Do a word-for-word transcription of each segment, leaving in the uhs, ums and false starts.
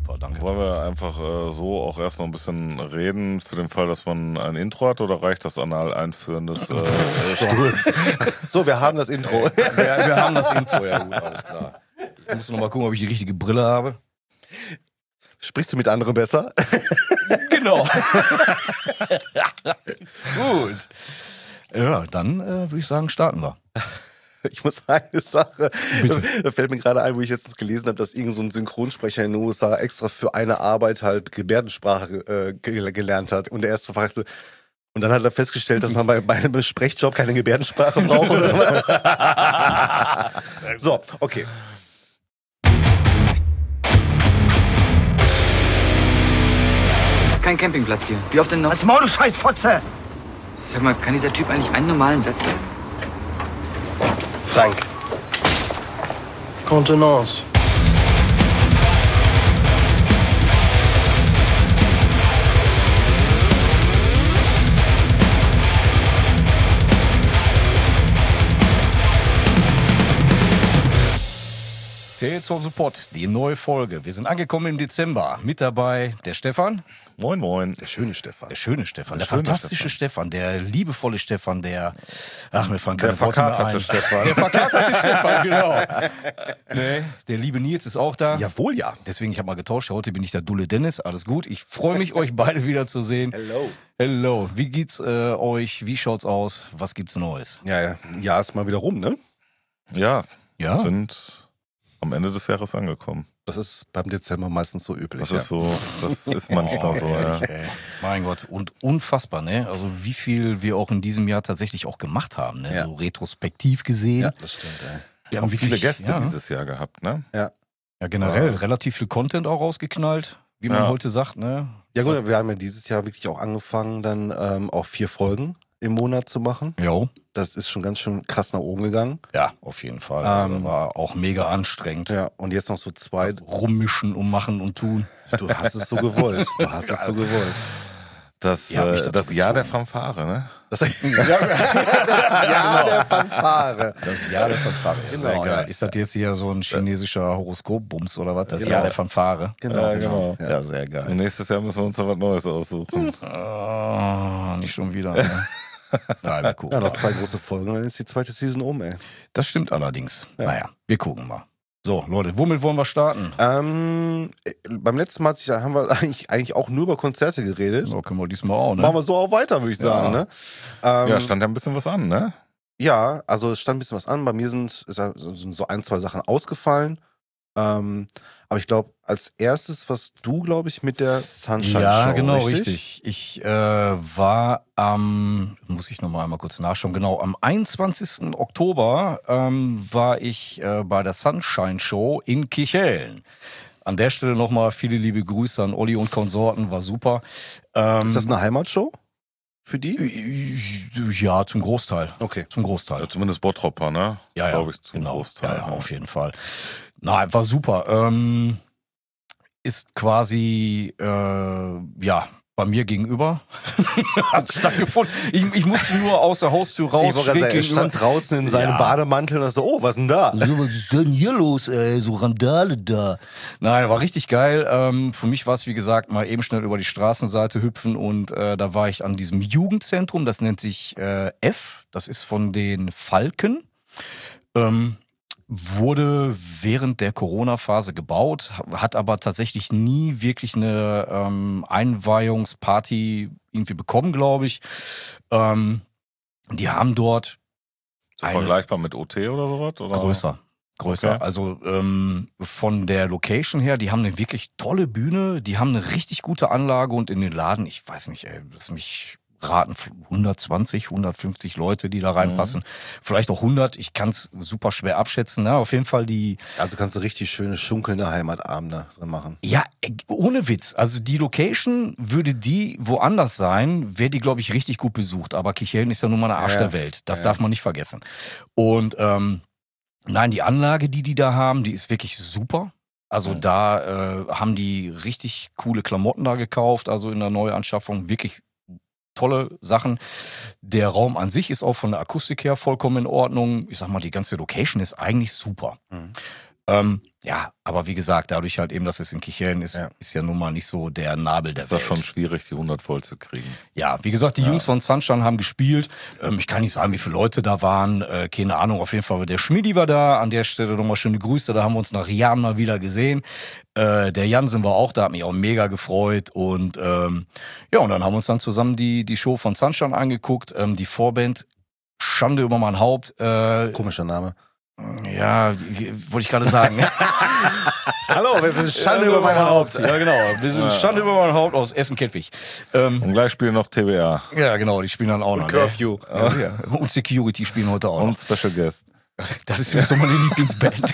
Super, danke. Wollen wir einfach äh, so auch erst noch ein bisschen reden, für den Fall, dass man ein Intro hat, oder reicht das anal einführen des äh, Stuhls? So, wir haben das Intro. wir, wir haben das Intro, ja gut, alles klar. Ich muss noch mal gucken, ob ich die richtige Brille habe. Sprichst du mit anderen besser? Genau. Gut. Ja, dann äh, würde ich sagen, starten wir. Ich muss sagen, eine Sache, Bitte. da fällt mir gerade ein, wo ich jetzt gelesen habe, dass irgend so ein Synchronsprecher in den U S A extra für eine Arbeit halt Gebärdensprache äh, ge- gelernt hat. Und der erste fragte, und dann hat er festgestellt, dass man bei, bei einem Sprechjob keine Gebärdensprache braucht oder was? So, okay. Das ist kein Campingplatz hier. Wie oft denn noch? Als Maul, du Scheißfotze! Sag mal, kann dieser Typ eigentlich einen normalen Satz sagen? Frank. Contenance. Tales from the Pod, die neue Folge. Wir sind angekommen im Dezember. Mit dabei der Stefan. Moin, moin. Der schöne Stefan. Der schöne Stefan, der, Der schöne fantastische Stefan. der liebevolle Stefan, der, ach, mir fallen Der keine Worte mehr verkaterte ein. Stefan. Der verkaterte Stefan, genau. Nee, der liebe Nils ist auch da. Jawohl, ja. Deswegen, ich habe mal getauscht. Heute bin ich der Dulle Dennis. Alles gut. Ich freue mich, euch beide wieder zu sehen. Hello. Hello. Wie geht's äh, euch? Wie schaut's aus? Was gibt's Neues? Ja, ja. Ja, ist mal wieder rum, ne? Ja, Ja. sind am Ende des Jahres angekommen. Das ist beim Dezember meistens so üblich. Das ja. ist so, das ist manchmal so, ja. Ehrlich, ey. Mein Gott. Und unfassbar, ne? Also wie viel wir auch in diesem Jahr tatsächlich auch gemacht haben, ne? Ja. So retrospektiv gesehen. Ja, das stimmt, ey. Wir Auch viele wirklich- Gäste ja. dieses Jahr gehabt, ne? Ja, generell Ja. relativ viel Content auch rausgeknallt, wie man Ja. heute sagt, ne? Ja gut, wir haben ja dieses Jahr wirklich auch angefangen, dann ähm, auch vier Folgen im Monat zu machen. Jo. Das ist schon ganz schön krass nach oben gegangen. Ja, auf jeden Fall. Also Ähm, war auch mega anstrengend. Ja, und jetzt noch so zwei. Rummischen und machen und tun. Du hast es so gewollt. Du hast es so gewollt. Das, Ihr habt mich äh, dazu das Jahr der gezwungen. Fanfare, ne? Das, das Jahr der Fanfare. Das Jahr der Fanfare. Genau, Sehr geil. ja. Ist das jetzt hier so ein chinesischer Horoskopbums oder was? Das Genau. Jahr der Fanfare. Genau, Ja, genau. genau. Ja, sehr Und geil. nächstes Jahr müssen wir uns da was Neues aussuchen. Oh, nicht schon wieder. Ne? Nein, wir gucken. Ja, noch zwei große Folgen, dann ist die zweite Season um, ey. Das stimmt allerdings. Ja. Naja, wir gucken mal. So, Leute, womit wollen wir starten? Ähm, äh, beim letzten Mal hat sich- haben wir eigentlich, eigentlich auch nur über Konzerte geredet. So können wir diesmal auch, ne? Machen wir so auch weiter, würde ich sagen. Ja. Ne? Ähm, Ja, stand ja ein bisschen was an, ne? Ja, also es stand ein bisschen was an. Bei mir sind, sind so ein, zwei Sachen ausgefallen. Ähm, aber ich glaube, als erstes warst du, glaube ich, mit der Sunshine Ja, Show. genau, richtig. richtig. Ich äh, war am, muss ich nochmal einmal kurz nachschauen, genau, am einundzwanzigsten Oktober ähm, war ich äh, bei der Sunshine Show in Kirchhellen. An der Stelle nochmal viele liebe Grüße an Olli und Konsorten, war super. Ähm, Ist das eine Heimatshow für die? Ja, zum Großteil. Okay. Zum Großteil. Ja, zumindest Bottropper, ne? Ja, ja, Glaube ich, zum genau. Großteil. Ja, ja, auf jeden Fall. Na, war super. Ähm, ist quasi, äh, ja, bei mir gegenüber. Hat stattgefunden. Ich, ich musste nur aus der Haustür raus. Ich wollte gerade schräg sagen, er gegenüber. stand draußen in seinem Ja. Bademantel und so, oh, was denn da? So, was ist denn hier los, ey? So Randale da. Nein, war richtig geil. Ähm, für mich war es, wie gesagt, mal eben schnell über die Straßenseite hüpfen und äh, da war ich an diesem Jugendzentrum, das nennt sich äh, F, das ist von den Falken. Ähm, wurde während der Corona-Phase gebaut, hat aber tatsächlich nie wirklich eine ähm, Einweihungsparty irgendwie bekommen, glaube ich. Ähm, die haben dort So eine- vergleichbar mit O T oder sowas? Oder? größer. Größer. Okay. Also ähm, von der Location her, die haben eine wirklich tolle Bühne, die haben eine richtig gute Anlage und in den Laden, ich weiß nicht, ey, lass mich raten, hundertzwanzig, hundertfünfzig Leute, die da reinpassen. Mhm. Vielleicht auch hundert, ich kann es super schwer abschätzen. Na, auf jeden Fall die, Also kannst du richtig schöne, schunkelnde Heimatabende drin machen. ja, äh, ohne Witz. Also die Location, würde die woanders sein, wäre die, glaube ich, richtig gut besucht. Aber Kirchhellen ist ja nun mal der Arsch Ja, der Welt. Das ja. darf man nicht vergessen. Und ähm, nein, die Anlage, die die da haben, die ist wirklich super. Also Mhm. da äh, haben die richtig coole Klamotten da gekauft, also in der Neuanschaffung wirklich tolle Sachen. Der Raum an sich ist auch von der Akustik her vollkommen in Ordnung. Ich sag mal, die ganze Location ist eigentlich super. Mhm. Ähm, ja, aber wie gesagt, dadurch halt eben, dass es in Kichellen ist, Ja. ist ja nun mal nicht so der Nabel der Ist das Welt. schon schwierig, die hundert voll zu kriegen. Ja, wie gesagt, die Ja. Jungs von Sunshine haben gespielt. Ähm, ich kann nicht sagen, wie viele Leute da waren. Äh, keine Ahnung, auf jeden Fall. Der Schmidi war da. An der Stelle nochmal schöne Grüße. Da haben wir uns nach Jahren mal wieder gesehen. Äh, der Jansen war auch da, hat mich auch mega gefreut. Und ähm, ja, und dann haben wir uns dann zusammen die, die Show von Sunshine angeguckt. Ähm, die Vorband, Schande über mein Haupt. Äh, Komischer Name. ja, die- wollte ich gerade sagen. Hallo, wir sind Schande über mein Haupt. Ja, genau. Wir sind Schande über mein Haupt aus Essen-Kettwig. Ähm, Und gleich spielen noch T B A ja, genau, die spielen dann auch noch. Curfew. Ne? Ja, und Security spielen heute auch noch. und Special Guest. Das ist so meine Lieblingsband.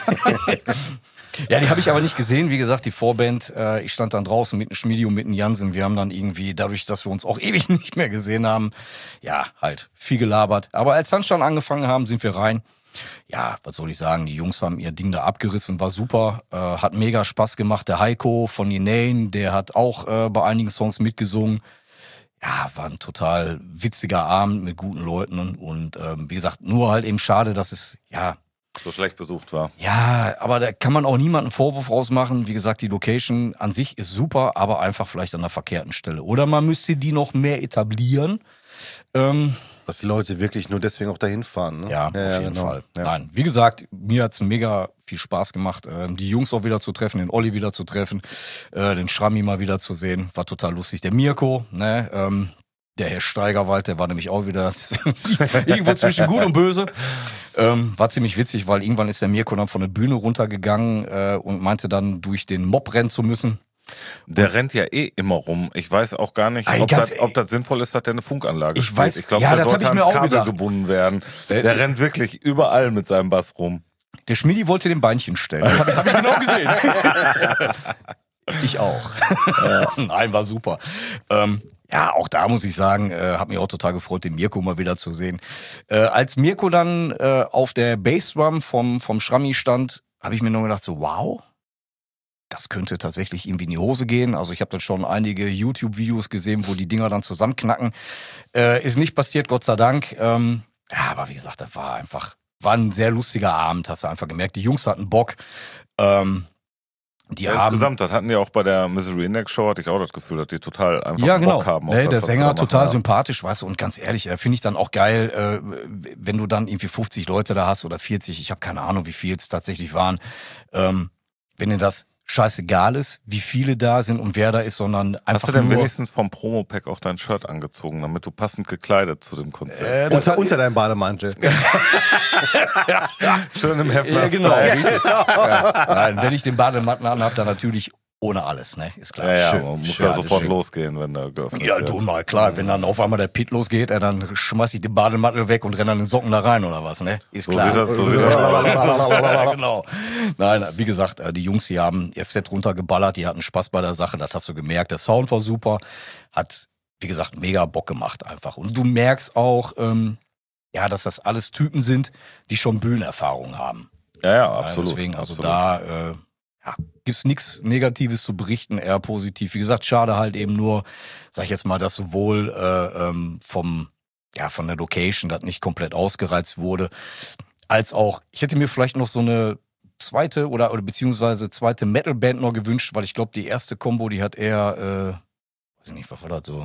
Ja, die habe ich aber nicht gesehen. Wie gesagt, die Vorband, äh, ich stand dann draußen mit einem Schmidi und mit einem Jansen. Wir haben dann irgendwie, dadurch, dass wir uns auch ewig nicht mehr gesehen haben, ja, halt viel gelabert. Aber als Sunshine angefangen haben, sind wir rein. Ja, was soll ich sagen, die Jungs haben ihr Ding da abgerissen, war super, äh, hat mega Spaß gemacht. Der Heiko von Inane, der hat auch äh, bei einigen Songs mitgesungen. Ja, war ein total witziger Abend mit guten Leuten und ähm, wie gesagt, nur halt eben schade, dass es, ja, So schlecht besucht war. ja, aber da kann man auch niemanden Vorwurf rausmachen. Wie gesagt, die Location an sich ist super, aber einfach vielleicht an der verkehrten Stelle. Oder man müsste die noch mehr etablieren. Ähm, Dass die Leute wirklich nur deswegen auch dahin fahren. Ne? ja, auf jeden genau. Fall. Ja. Nein, wie gesagt, mir hat's mega viel Spaß gemacht, ähm, die Jungs auch wieder zu treffen, den Olli wieder zu treffen, äh, den Schrammi mal wieder zu sehen. War total lustig. Der Mirko, ne, ähm, der Herr Steigerwald, der war nämlich auch wieder irgendwo zwischen Gut und Böse. Ähm, war ziemlich witzig, weil irgendwann ist der Mirko dann von der Bühne runtergegangen äh, und meinte dann, durch den Mob rennen zu müssen. Der rennt ja eh immer rum. Ich weiß auch gar nicht, Ey, ob, ganz das, ob das sinnvoll ist, dass der eine Funkanlage Ich spielt. weiß- ich glaube, ja, der das hab sollte ich mir ans auch Kabel gedacht. gebunden werden. Der- Der rennt wirklich überall mit seinem Bass rum. Der Schmidi wollte den Beinchen stellen. Das habe hab ich genau gesehen. Ich auch. Nein, war super. Ähm, ja, auch da muss ich sagen, äh, hat mich auch total gefreut, den Mirko mal wieder zu sehen. Äh, als Mirko dann äh, auf der Bassdrum vom, vom Schrammi stand, habe ich mir nur gedacht, so wow, das könnte tatsächlich irgendwie in die Hose gehen. Also ich habe dann schon einige YouTube-Videos gesehen, wo die Dinger dann zusammenknacken. Äh, ist nicht passiert, Gott sei Dank. Ähm, ja, aber wie gesagt, das war einfach, war ein sehr lustiger Abend, hast du einfach gemerkt. Die Jungs hatten Bock. Ähm, die Ja, haben insgesamt, das hatten die auch bei der Misery Index Show, hatte ich auch das Gefühl, dass die total einfach ja, genau. Bock haben. auf Nee, das, der was sie Sänger da machen, total ja. sympathisch, weißt du, und ganz ehrlich, äh, finde ich dann auch geil, äh, wenn du dann irgendwie fünfzig Leute da hast oder vierzig, ich habe keine Ahnung, wie viel es tatsächlich waren, ähm, wenn dir das scheißegal ist, wie viele da sind und wer da ist, sondern einfach Hast du denn nur... wenigstens vom Promo-Pack auch dein Shirt angezogen, damit du passend gekleidet zu dem Konzert? Äh, das Unter, hat- unter deinem Bademantel. Schön im Hefner Ja, genau. Style. richtig. Ja. Nein, wenn ich den Badematten anhab, dann natürlich ohne alles, ne? Ist klar. Ja, ja, Schön, man muss schön, ja alles sofort schön. losgehen, wenn der geöffnet Ja, wird. du mal, klar, wenn dann auf einmal der Pit losgeht, äh, dann schmeiß ich den Bademantel weg und renne dann den Socken da rein oder was, ne? Ist So klar. sieht das- so sieht das aus. Ja, genau. Nein, wie gesagt, äh, die Jungs, die haben ihr Set runtergeballert, die hatten Spaß bei der Sache, das hast du gemerkt. Der Sound war super, hat, wie gesagt, mega Bock gemacht einfach. Und du merkst auch, ähm, ja, dass das alles Typen sind, die schon Bühnenerfahrung haben. Ja, ja, Ja, absolut. deswegen, also absolut. da äh, ja, gibt's nichts Negatives zu berichten, eher positiv. Wie gesagt, schade halt eben nur, sag ich jetzt mal, dass sowohl äh, ähm, vom ja von der Location das nicht komplett ausgereizt wurde, als auch, ich hätte mir vielleicht noch so eine zweite oder oder beziehungsweise zweite Metal-Band noch gewünscht, weil ich glaube, die erste Combo, die hat eher, äh, weiß ich nicht, was war das so,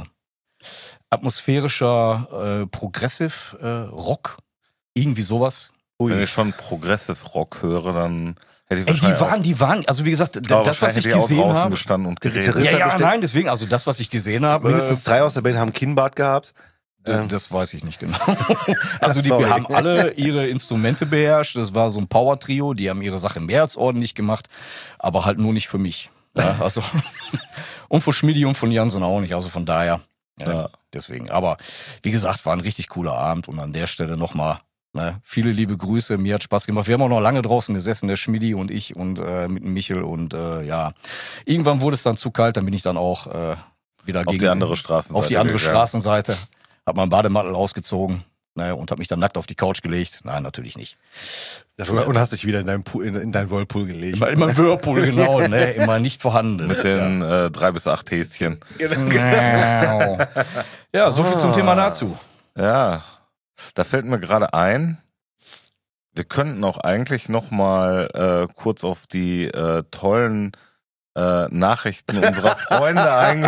atmosphärischer äh, Progressive äh, Rock, irgendwie sowas. Wenn ich schon Progressive Rock höre, dann hätte ich Ey, die wahrscheinlich waren, auch, die waren, also wie gesagt, aber das, was wahrscheinlich ich hätte ich auch gesehen draußen habe. gestanden und Die geredet. Gitarrist- Ja, ja, bestimmt- nein, deswegen, also das, was ich gesehen habe, Mindestens drei aus der Band haben Kinnbart gehabt. äh, Ähm, das weiß ich nicht genau. Also die Sorry. haben alle ihre Instrumente beherrscht. Das war so ein Power-Trio, die haben ihre Sache mehr als ordentlich gemacht, aber halt nur nicht für mich. Ja, also und für Schmidi und von Jansen auch nicht, also von daher. Ja, Ja. Deswegen, aber wie gesagt, war ein richtig cooler Abend und an der Stelle nochmal ne, viele liebe Grüße, mir hat Spaß gemacht. Wir haben auch noch lange draußen gesessen, der Schmidi und ich und äh, mit dem Michel und äh, ja, irgendwann wurde es dann zu kalt, dann bin ich dann auch äh, wieder Auf gegen, die andere Straßenseite. auf die andere gegangen. Straßenseite, hab meinen Bademantel ausgezogen ne, und hab mich dann nackt auf die Couch gelegt. Nein, natürlich nicht. und hast dich wieder in deinen, Pool, in, in deinen Whirlpool gelegt. Immer, immer ein Whirlpool, genau, ne, immer nicht vorhanden. Mit den äh, drei bis acht Häschen. Genau. Ja, so viel zum Thema dazu. Ja, da fällt mir gerade ein, wir könnten auch eigentlich nochmal äh, kurz auf die äh, tollen äh, Nachrichten unserer Freunde eingehen.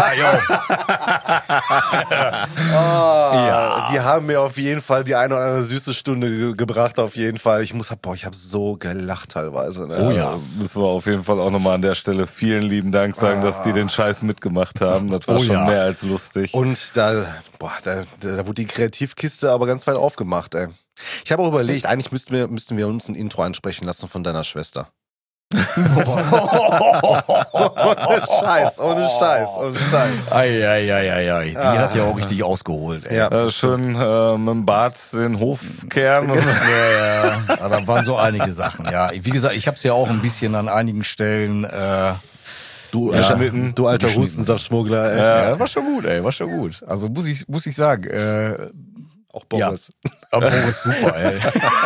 Oh, Ja. Die haben mir auf jeden Fall die eine oder andere süße Stunde ge gebracht, auf jeden Fall. Ich muss, boah, ich habe so gelacht teilweise. Ne? Oh ja. Äh, müssen wir auf jeden Fall auch nochmal an der Stelle vielen lieben Dank sagen, Ah. dass die den Scheiß mitgemacht haben. Das war Oh schon ja. mehr als lustig. Und da, boah, da, da wurde die Kreativkiste aber ganz weit aufgemacht, ey. Ich habe auch überlegt, eigentlich müssten wir, müssten wir uns ein Intro ansprechen lassen von deiner Schwester. Ohne Scheiß, ohne Scheiß, ohne Scheiß. Eieieiei. Die Ah. hat ja auch richtig ausgeholt. Ey. Ja. äh, schön äh, mit dem Bart den Hof kehren. Und Ja, ja. Ja, da waren so einige Sachen. Ja, wie gesagt, ich habe es ja auch ein bisschen an einigen Stellen. Äh, Du, Ja. alter, du alter Geschnitten. Hustensaftschmuggler, ey. ja, war schon gut, ey, war schon gut. Also muss ich, muss ich sagen. Äh, Auch Boris. aber Boris super, ey.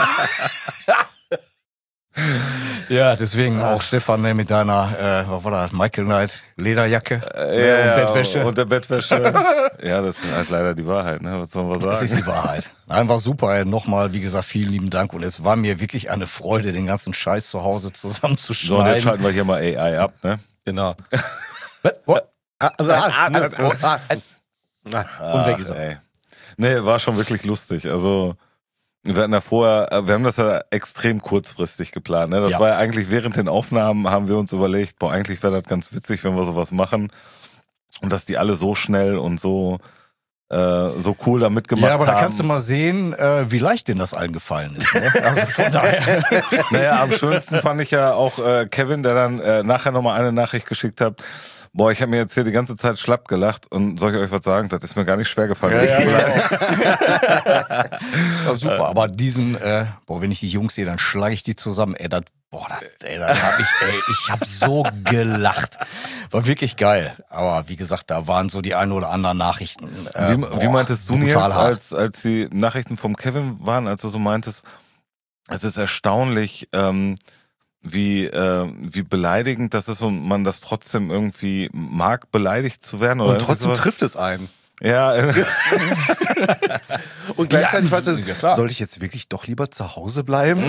Ja, deswegen auch Stefan ne, mit deiner, äh, was war das, Michael Knight Lederjacke ne, und Bettwäsche. Und der Bettwäsche. Ja, das ist halt leider die Wahrheit, ne? Was soll man Das sagen? ist die Wahrheit. Einfach super. Ey. Nochmal, wie gesagt, vielen lieben Dank. Und es war mir wirklich eine Freude, den ganzen Scheiß zu Hause So, und jetzt zusammenzuschneiden. schalten wir hier mal A I ab, ne? Genau. Was? What? Ah, ah, ah, ne, oh, ah, ah. Und weg ist Ach, er. ey. Nee, war schon wirklich lustig. Also, wir hatten ja vorher, wir haben das ja extrem kurzfristig geplant. Ne? Das Ja. war ja eigentlich während den Aufnahmen, haben wir uns überlegt, boah, eigentlich wäre das ganz witzig, wenn wir sowas machen. Und dass die alle so schnell und so, äh, so cool da mitgemacht Ja, aber haben. da kannst du mal sehen, äh, wie leicht denen das allen gefallen ist. Ne? Also von daher. Naja, am schönsten fand ich ja auch äh, Kevin, der dann äh, nachher nochmal eine Nachricht geschickt hat. Boah, ich habe mir jetzt hier die ganze Zeit schlapp gelacht und soll ich euch was sagen? Das ist mir gar nicht schwer gefallen. Ja, richtig ja, zu bleiben. Ja, super, aber diesen, äh, boah, wenn ich die Jungs sehe, dann schlage ich die zusammen. Ey, das, boah, das, ey, das hab ich, ey, ich hab so gelacht. War wirklich geil. Aber wie gesagt, da waren so die ein oder anderen Nachrichten. Äh, Wie, boah, wie meintest du, Nils, brutal hart. als, als die Nachrichten vom Kevin waren, als du so meintest, es ist erstaunlich, ähm, wie, äh, wie beleidigend das ist und man das trotzdem irgendwie mag, beleidigt zu werden. Oder Und trotzdem sowas. trifft es einen. Ja, äh, Und gleichzeitig Ja, weißt du, ja, klar. sollte ich jetzt wirklich doch lieber zu Hause bleiben?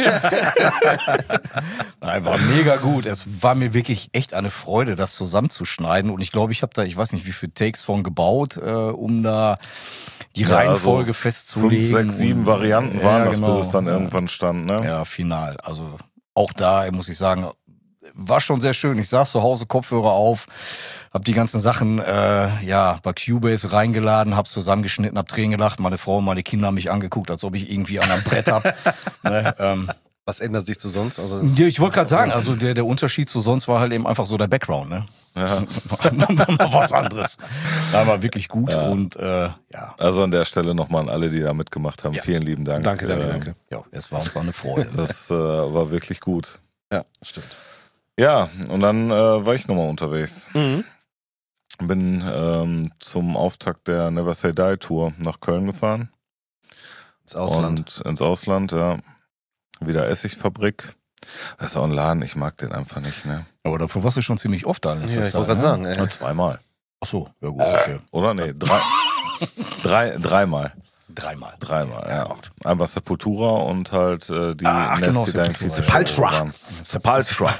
Nein, war mega gut. Es war mir wirklich echt eine Freude, das zusammenzuschneiden. Und ich glaube, ich habe da, ich weiß nicht, wie viele Takes von gebaut, äh, um da die Ja, Reihenfolge also festzulegen. fünf, sechs, sieben Und- Varianten Ja, waren das, genau. bis es dann Ja. irgendwann stand, ne? Ja, final. Also auch da muss ich sagen, war schon sehr schön. Ich saß zu Hause, Kopfhörer auf, hab die ganzen Sachen äh, ja bei Cubase reingeladen, hab's zusammengeschnitten, hab Tränen gelacht. Meine Frau und meine Kinder haben mich angeguckt, als ob ich irgendwie an einem Brett hab. ne, ähm, Was ändert sich zu sonst? Also, ja, ich wollte gerade sagen, also der der Unterschied zu sonst war halt eben einfach so der Background, ne? Ja. Mal was anderes. Da war wirklich gut und äh, ja, Also an der Stelle nochmal an alle, die da mitgemacht haben. Ja. Vielen lieben Dank. danke, danke, Ähm, danke. ja, es war uns auch eine Freude. Das äh, war wirklich gut. Ja, stimmt. Ja, und dann äh, war ich nochmal unterwegs. Mhm. Bin ähm, zum Auftakt der Never Say Die Tour nach Köln gefahren. Ins Ausland. Und ins Ausland, ja. Wieder Essigfabrik. Das ist auch ein Laden, ich mag den einfach nicht, ne? Aber dafür warst du schon ziemlich oft da in letzter Ja, ich Zeit. wollte gerade ne? sagen, ey. Ja, zweimal. Ach so, ja gut, okay. Oder? Nee, drei, drei, dreimal. Dreimal. Dreimal, ja. gut. Einmal Sepultura und halt äh, die Ach, genau, Nasty Dank Sepultura, Pieces ja. waren. Sepultura.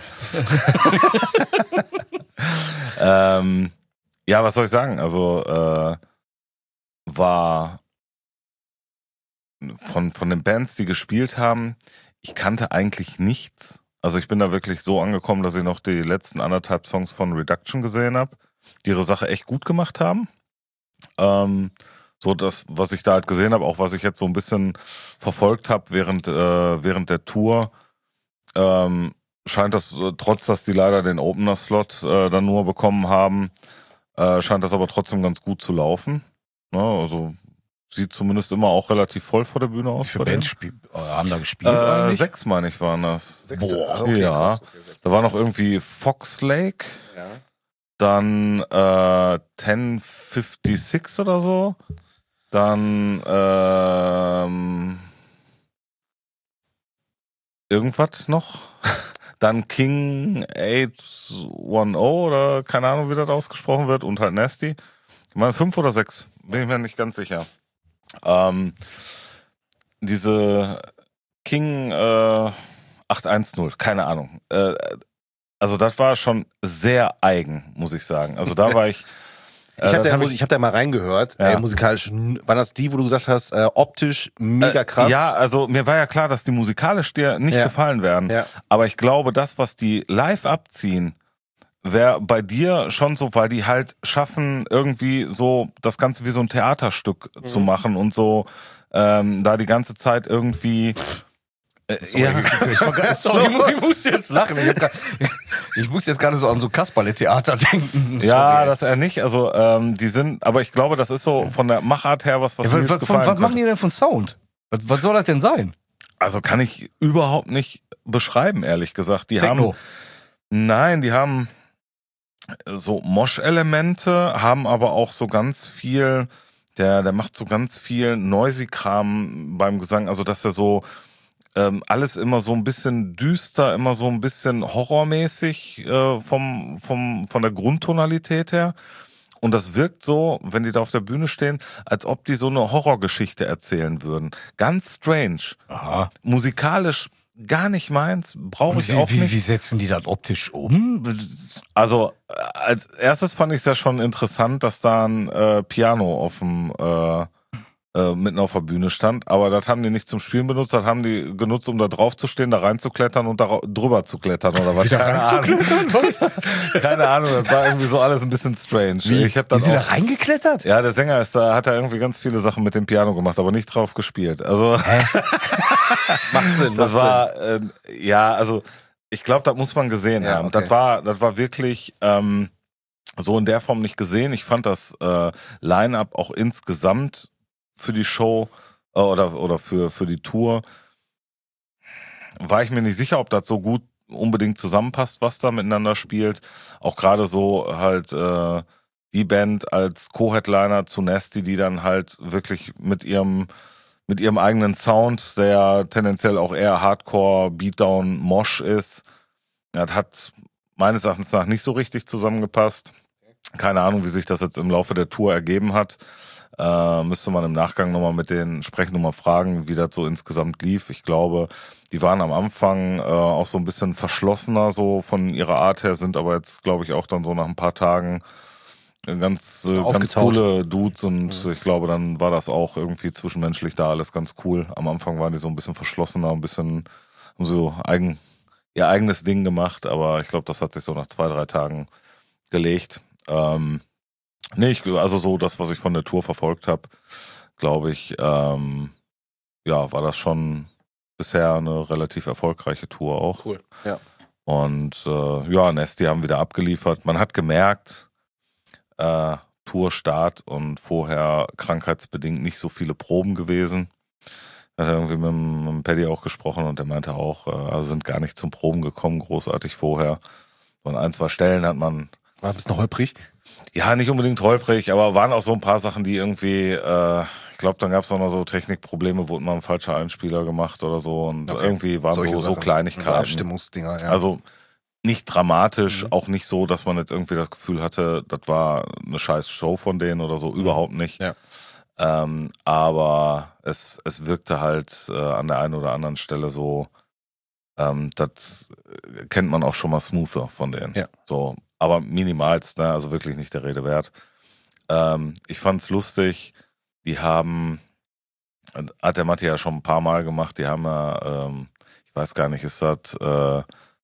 ähm, ja, was soll ich sagen? Also äh, war von, von den Bands, die gespielt haben, ich kannte eigentlich nichts. Also ich bin da wirklich so angekommen, dass ich noch die letzten anderthalb Songs von Reduction gesehen habe, die ihre Sache echt gut gemacht haben. Ähm, so das, was ich da halt gesehen habe, auch was ich jetzt so ein bisschen verfolgt habe während, äh, während der Tour, ähm, scheint das, äh, trotz dass die leider den Opener-Slot äh, dann nur bekommen haben, äh, scheint das aber trotzdem ganz gut zu laufen. Ne? Also sieht zumindest immer auch relativ voll vor der Bühne aus. Wie viele bei denen. Bands spiel, äh, haben da gespielt Äh, eigentlich? sechs, meine ich, waren das. Sechste. Boah, Ah, okay, ja. krass. Okay, sechste. Da war noch irgendwie Fox Lake, Ja. dann äh, zehn sechsundfünfzig oder so, dann ähm, irgendwas noch, dann King achthundertzehn oder keine Ahnung, wie das ausgesprochen wird und halt Nasty. Ich meine fünf oder sechs, bin ich mir nicht ganz sicher. Ähm, diese King äh, acht eins null, keine Ahnung. Äh, also das war schon sehr eigen, muss ich sagen. Also da war ich... Äh, Ich habe da, hab ich, ich hab da mal reingehört, Ja. äh, musikalisch. Waren das die, wo du gesagt hast, äh, optisch mega krass? Äh, ja, also mir war ja klar, dass die musikalisch dir nicht Ja. gefallen werden. Ja. Aber ich glaube, das, was die live abziehen, wäre bei dir schon so, weil die halt schaffen, irgendwie so das Ganze wie so ein Theaterstück Mhm. zu machen und so ähm, da die ganze Zeit irgendwie... Äh, ja. Ich, war gar, sorry, ich muss jetzt lachen. Ich, hab grad, ich muss jetzt gerade so an so Kasperle-Theater denken. Sorry. Ja, das eher nicht. Also ähm, die sind, aber ich glaube, das ist so von der Machart her was, was ja, mir was, jetzt was, gefallen was machen könnte. die denn von Sound? Was, was soll das denn sein? Also kann ich überhaupt nicht beschreiben, ehrlich gesagt. Die Techno. haben, nein, die haben so Mosh-Elemente, haben aber auch so ganz viel, der, der macht so ganz viel Noisy-Kram beim Gesang, also dass er so ähm, alles immer so ein bisschen düster, immer so ein bisschen horrormäßig äh, vom, vom, von der Grundtonalität her. Und das wirkt so, wenn die da auf der Bühne stehen, als ob die so eine Horrorgeschichte erzählen würden. Ganz strange. Aha. Musikalisch gar nicht meins, brauche Und ich wie, auch wie, nicht. wie setzen die das optisch um? Also äh, als erstes fand ich es ja schon interessant, dass da ein äh, Piano auf dem äh, äh, mitten auf der Bühne stand, aber das haben die nicht zum Spielen benutzt, das haben die genutzt, um da drauf zu stehen, da reinzuklettern und da ra- drüber zu klettern oder was. Wieder Keine Ahnung. reinzuklettern? Keine Ahnung, das war irgendwie so alles ein bisschen strange. Wie? Ich hab Die dann sind da auch, reingeklettert? ja, der Sänger ist da, hat da irgendwie ganz viele Sachen mit dem Piano gemacht, aber nicht drauf gespielt. Also Macht Sinn, macht das war äh, ja, also ich glaube, das muss man gesehen Ja, haben. okay. Das war, das war wirklich ähm, so in der Form nicht gesehen. Ich fand das äh, Line-up auch insgesamt für die Show äh, oder oder für für die Tour war ich mir nicht sicher, ob das so gut unbedingt zusammenpasst, was da miteinander spielt. Auch gerade so halt äh, die Band als Co-Headliner zu Nasty, die dann halt wirklich mit ihrem mit ihrem eigenen Sound, der tendenziell auch eher Hardcore, Beatdown, Mosh ist. Das hat meines Erachtens nach nicht so richtig zusammengepasst. Keine Ahnung, wie sich das jetzt im Laufe der Tour ergeben hat. Äh, müsste man im Nachgang nochmal mit denen sprechen, nochmal fragen, wie das so insgesamt lief. Ich glaube, die waren am Anfang äh, auch so ein bisschen verschlossener so von ihrer Art her, sind aber jetzt, glaube ich, auch dann so nach ein paar Tagen ganz, äh, ganz aufgetaut. coole Dudes und ich glaube, dann war das auch irgendwie zwischenmenschlich da alles ganz cool. Am Anfang waren die so ein bisschen verschlossener, ein bisschen haben so eigen, ihr eigenes Ding gemacht, aber ich glaube, das hat sich so nach zwei, drei Tagen gelegt. Ähm, nee, ich, also so das, was ich von der Tour verfolgt habe, glaube ich, ähm, ja, war das schon bisher eine relativ erfolgreiche Tour auch. Cool, ja. Und äh, ja, Nasty haben wieder abgeliefert. Man hat gemerkt, äh, Tourstart und vorher krankheitsbedingt nicht so viele Proben gewesen. Hat er irgendwie mit, dem- mit dem Paddy auch gesprochen und der meinte auch, äh, also sind gar nicht zum Proben gekommen, großartig vorher. Und ein, zwei Stellen hat man, War ein bisschen holprig. ja, nicht unbedingt holprig, aber waren auch so ein paar Sachen, die irgendwie, äh, ich glaube, dann gab es auch noch so Technikprobleme, wurde mal ein falscher Einspieler gemacht oder so und Okay. irgendwie waren Solche so, so Sachen. So Kleinigkeiten. Abstimmungsdinger, ja. Also nicht dramatisch, Mhm. auch nicht so, dass man jetzt irgendwie das Gefühl hatte, das war eine scheiß Show von denen oder so, überhaupt nicht. Ja. Ähm, aber es, es wirkte halt äh, an der einen oder anderen Stelle so, ähm, das kennt man auch schon mal smoother von denen. Ja. So, aber minimalst, ne? Also wirklich nicht der Rede wert. Ähm, ich fand's lustig, die haben, hat der Matti ja schon ein paar Mal gemacht, die haben ja, ähm, ich weiß gar nicht, ist das äh,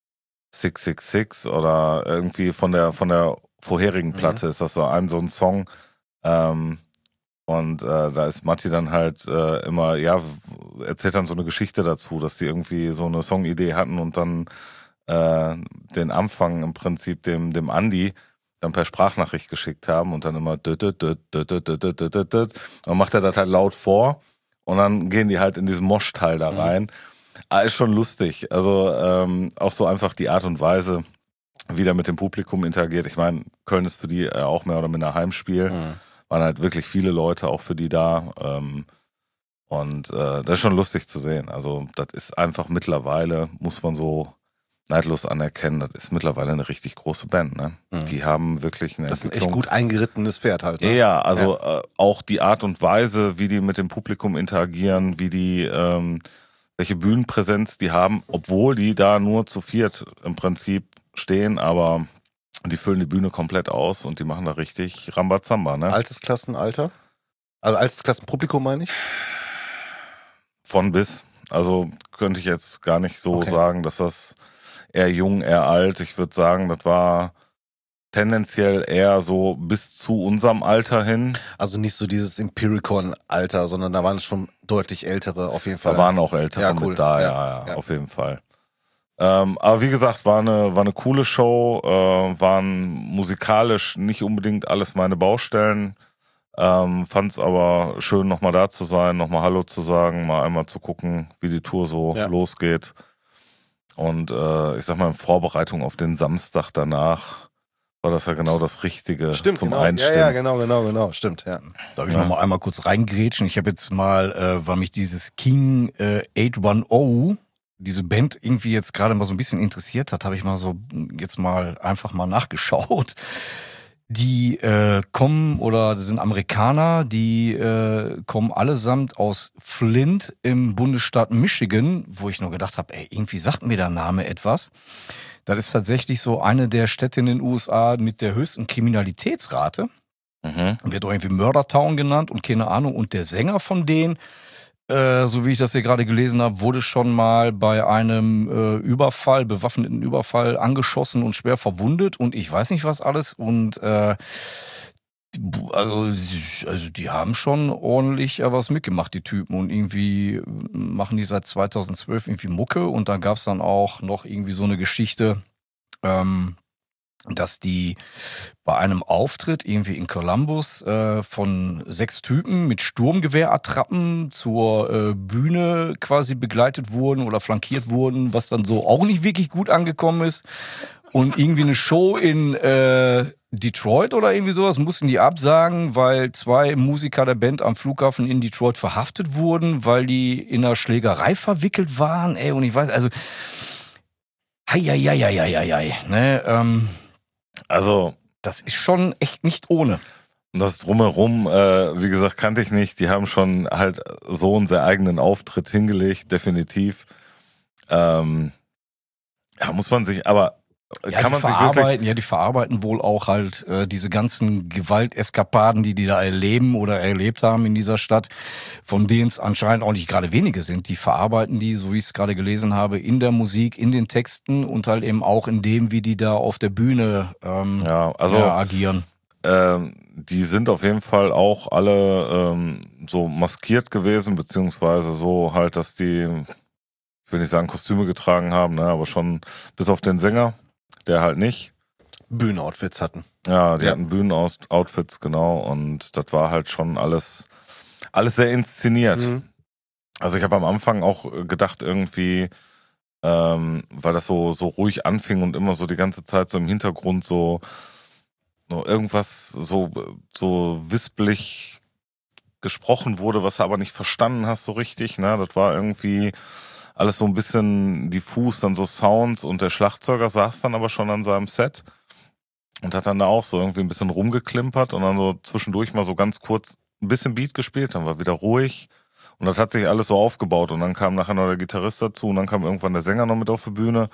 six six six oder irgendwie von der von der vorherigen Platte ist das so ein so ein Song. Ähm, und äh, da ist Matti dann halt äh, immer, ja, erzählt dann so eine Geschichte dazu, dass die irgendwie so eine Songidee hatten und dann äh, den Anfang im Prinzip dem, dem Andi dann per Sprachnachricht geschickt haben und dann immer düt, düt, düt, düt, düt, düt, düt, düt, düt. Dann macht er das halt laut vor und dann gehen die halt in diesen Mosh-Teil da rein. Ah, ist schon lustig. Also ähm, auch so einfach die Art und Weise, wie der mit dem Publikum interagiert. Ich meine, Köln ist für die äh, auch mehr oder minder ein Heimspiel. Mhm. Waren halt wirklich viele Leute auch für die da. Ähm, und äh, das ist schon lustig zu sehen. Also das ist einfach mittlerweile, muss man so neidlos anerkennen, das ist mittlerweile eine richtig große Band. Ne? Mhm. Die haben wirklich eine Das ist ein echt Entwicklung. gut eingerittenes Pferd halt. Ne? Ja, also Äh, auch die Art und Weise, wie die mit dem Publikum interagieren, wie die, ähm, welche Bühnenpräsenz die haben, obwohl die da nur zu viert im Prinzip stehen, aber die füllen die Bühne komplett aus und die machen da richtig Rambazamba, ne? Altersklassenalter? Also Altersklassenpublikum meine ich? Von bis. Also könnte ich jetzt gar nicht so Okay. sagen, dass das eher jung, eher alt. Ich würde sagen, das war tendenziell eher so bis zu unserem Alter hin. Also nicht so dieses Empiricon-Alter, sondern da waren schon deutlich ältere auf jeden Fall. Da waren auch Ältere Ja, cool. mit da, ja, Ja, ja, ja. auf jeden Fall. Ähm, aber wie gesagt, war eine, war eine coole Show, äh, waren musikalisch nicht unbedingt alles meine Baustellen. Ähm, fand es aber schön, nochmal da zu sein, nochmal Hallo zu sagen, mal einmal zu gucken, wie die Tour so Ja. losgeht. Und äh, ich sag mal, in Vorbereitung auf den Samstag danach war das ja genau das Richtige Stimmt, zum genau. Einstimmen. Ja, ja, genau, genau, genau. Stimmt, ja. Darf ich Ja. noch mal einmal kurz reingrätschen? Ich habe jetzt mal, äh, weil mich dieses King äh, achthundert, diese Band irgendwie jetzt gerade mal so ein bisschen interessiert hat, habe ich mal so jetzt mal einfach mal nachgeschaut. Die äh, kommen, oder das sind Amerikaner, die äh, kommen allesamt aus Flint im Bundesstaat Michigan, wo ich nur gedacht habe, ey, irgendwie sagt mir der Name etwas. Das ist tatsächlich so eine der Städte in den U S A mit der höchsten Kriminalitätsrate. Mhm. Wird auch irgendwie Murdertown genannt und keine Ahnung. Und der Sänger von denen, äh, so wie ich das hier gerade gelesen habe, wurde schon mal bei einem äh, Überfall, bewaffneten Überfall angeschossen und schwer verwundet und ich weiß nicht was alles. Und äh, die- also, also die haben schon ordentlich äh, was mitgemacht, die Typen. Und irgendwie machen die seit zweitausendzwölf irgendwie Mucke. Und dann gab's dann auch noch irgendwie so eine Geschichte, ähm, dass die bei einem Auftritt irgendwie in Columbus äh, von sechs Typen mit Sturmgewehrattrappen zur äh, Bühne quasi begleitet wurden oder flankiert wurden, was dann so auch nicht wirklich gut angekommen ist. Und irgendwie eine Show in äh, Detroit oder irgendwie sowas mussten die absagen, weil zwei Musiker der Band am Flughafen in Detroit verhaftet wurden, weil die in einer Schlägerei verwickelt waren. Ey, und ich weiß, also hei, hei, hei, hei, hei, hei, ne, ähm, Also das ist schon echt nicht ohne. das Drumherum, äh, wie gesagt, kannte ich nicht. Die haben schon halt so einen sehr eigenen Auftritt hingelegt, definitiv. Ähm, ja, muss man sich, aber Ja, kann die man sich wirklich... verarbeiten, ja, die verarbeiten wohl auch halt äh, diese ganzen Gewalteskapaden, die die da erleben oder erlebt haben in dieser Stadt, von denen es anscheinend auch nicht gerade wenige sind. Die verarbeiten die, so wie ich es gerade gelesen habe, in der Musik, in den Texten und halt eben auch in dem, wie die da auf der Bühne ähm, Ja, also ja, agieren. ähm, die sind auf jeden Fall auch alle ähm, so maskiert gewesen, beziehungsweise so halt, dass die, ich will nicht sagen Kostüme getragen haben, ne, aber schon bis auf den Sänger, der halt nicht. Bühnenoutfits hatten. Ja, die Ja. hatten Bühnenoutfits, genau, und das war halt schon alles, alles sehr inszeniert. Mhm. Also ich habe am Anfang auch gedacht irgendwie, ähm, weil das so, so ruhig anfing und immer so die ganze Zeit so im Hintergrund so, so irgendwas so, so wispelig gesprochen wurde, was du aber nicht verstanden hast so richtig, ne? Das war irgendwie alles so ein bisschen diffus, dann so Sounds, und der Schlagzeuger saß dann aber schon an seinem Set und hat dann da auch so irgendwie ein bisschen rumgeklimpert und dann so zwischendurch mal so ganz kurz ein bisschen Beat gespielt, dann war wieder ruhig und das hat sich alles so aufgebaut und dann kam nachher noch der Gitarrist dazu und dann kam irgendwann der Sänger noch mit auf die Bühne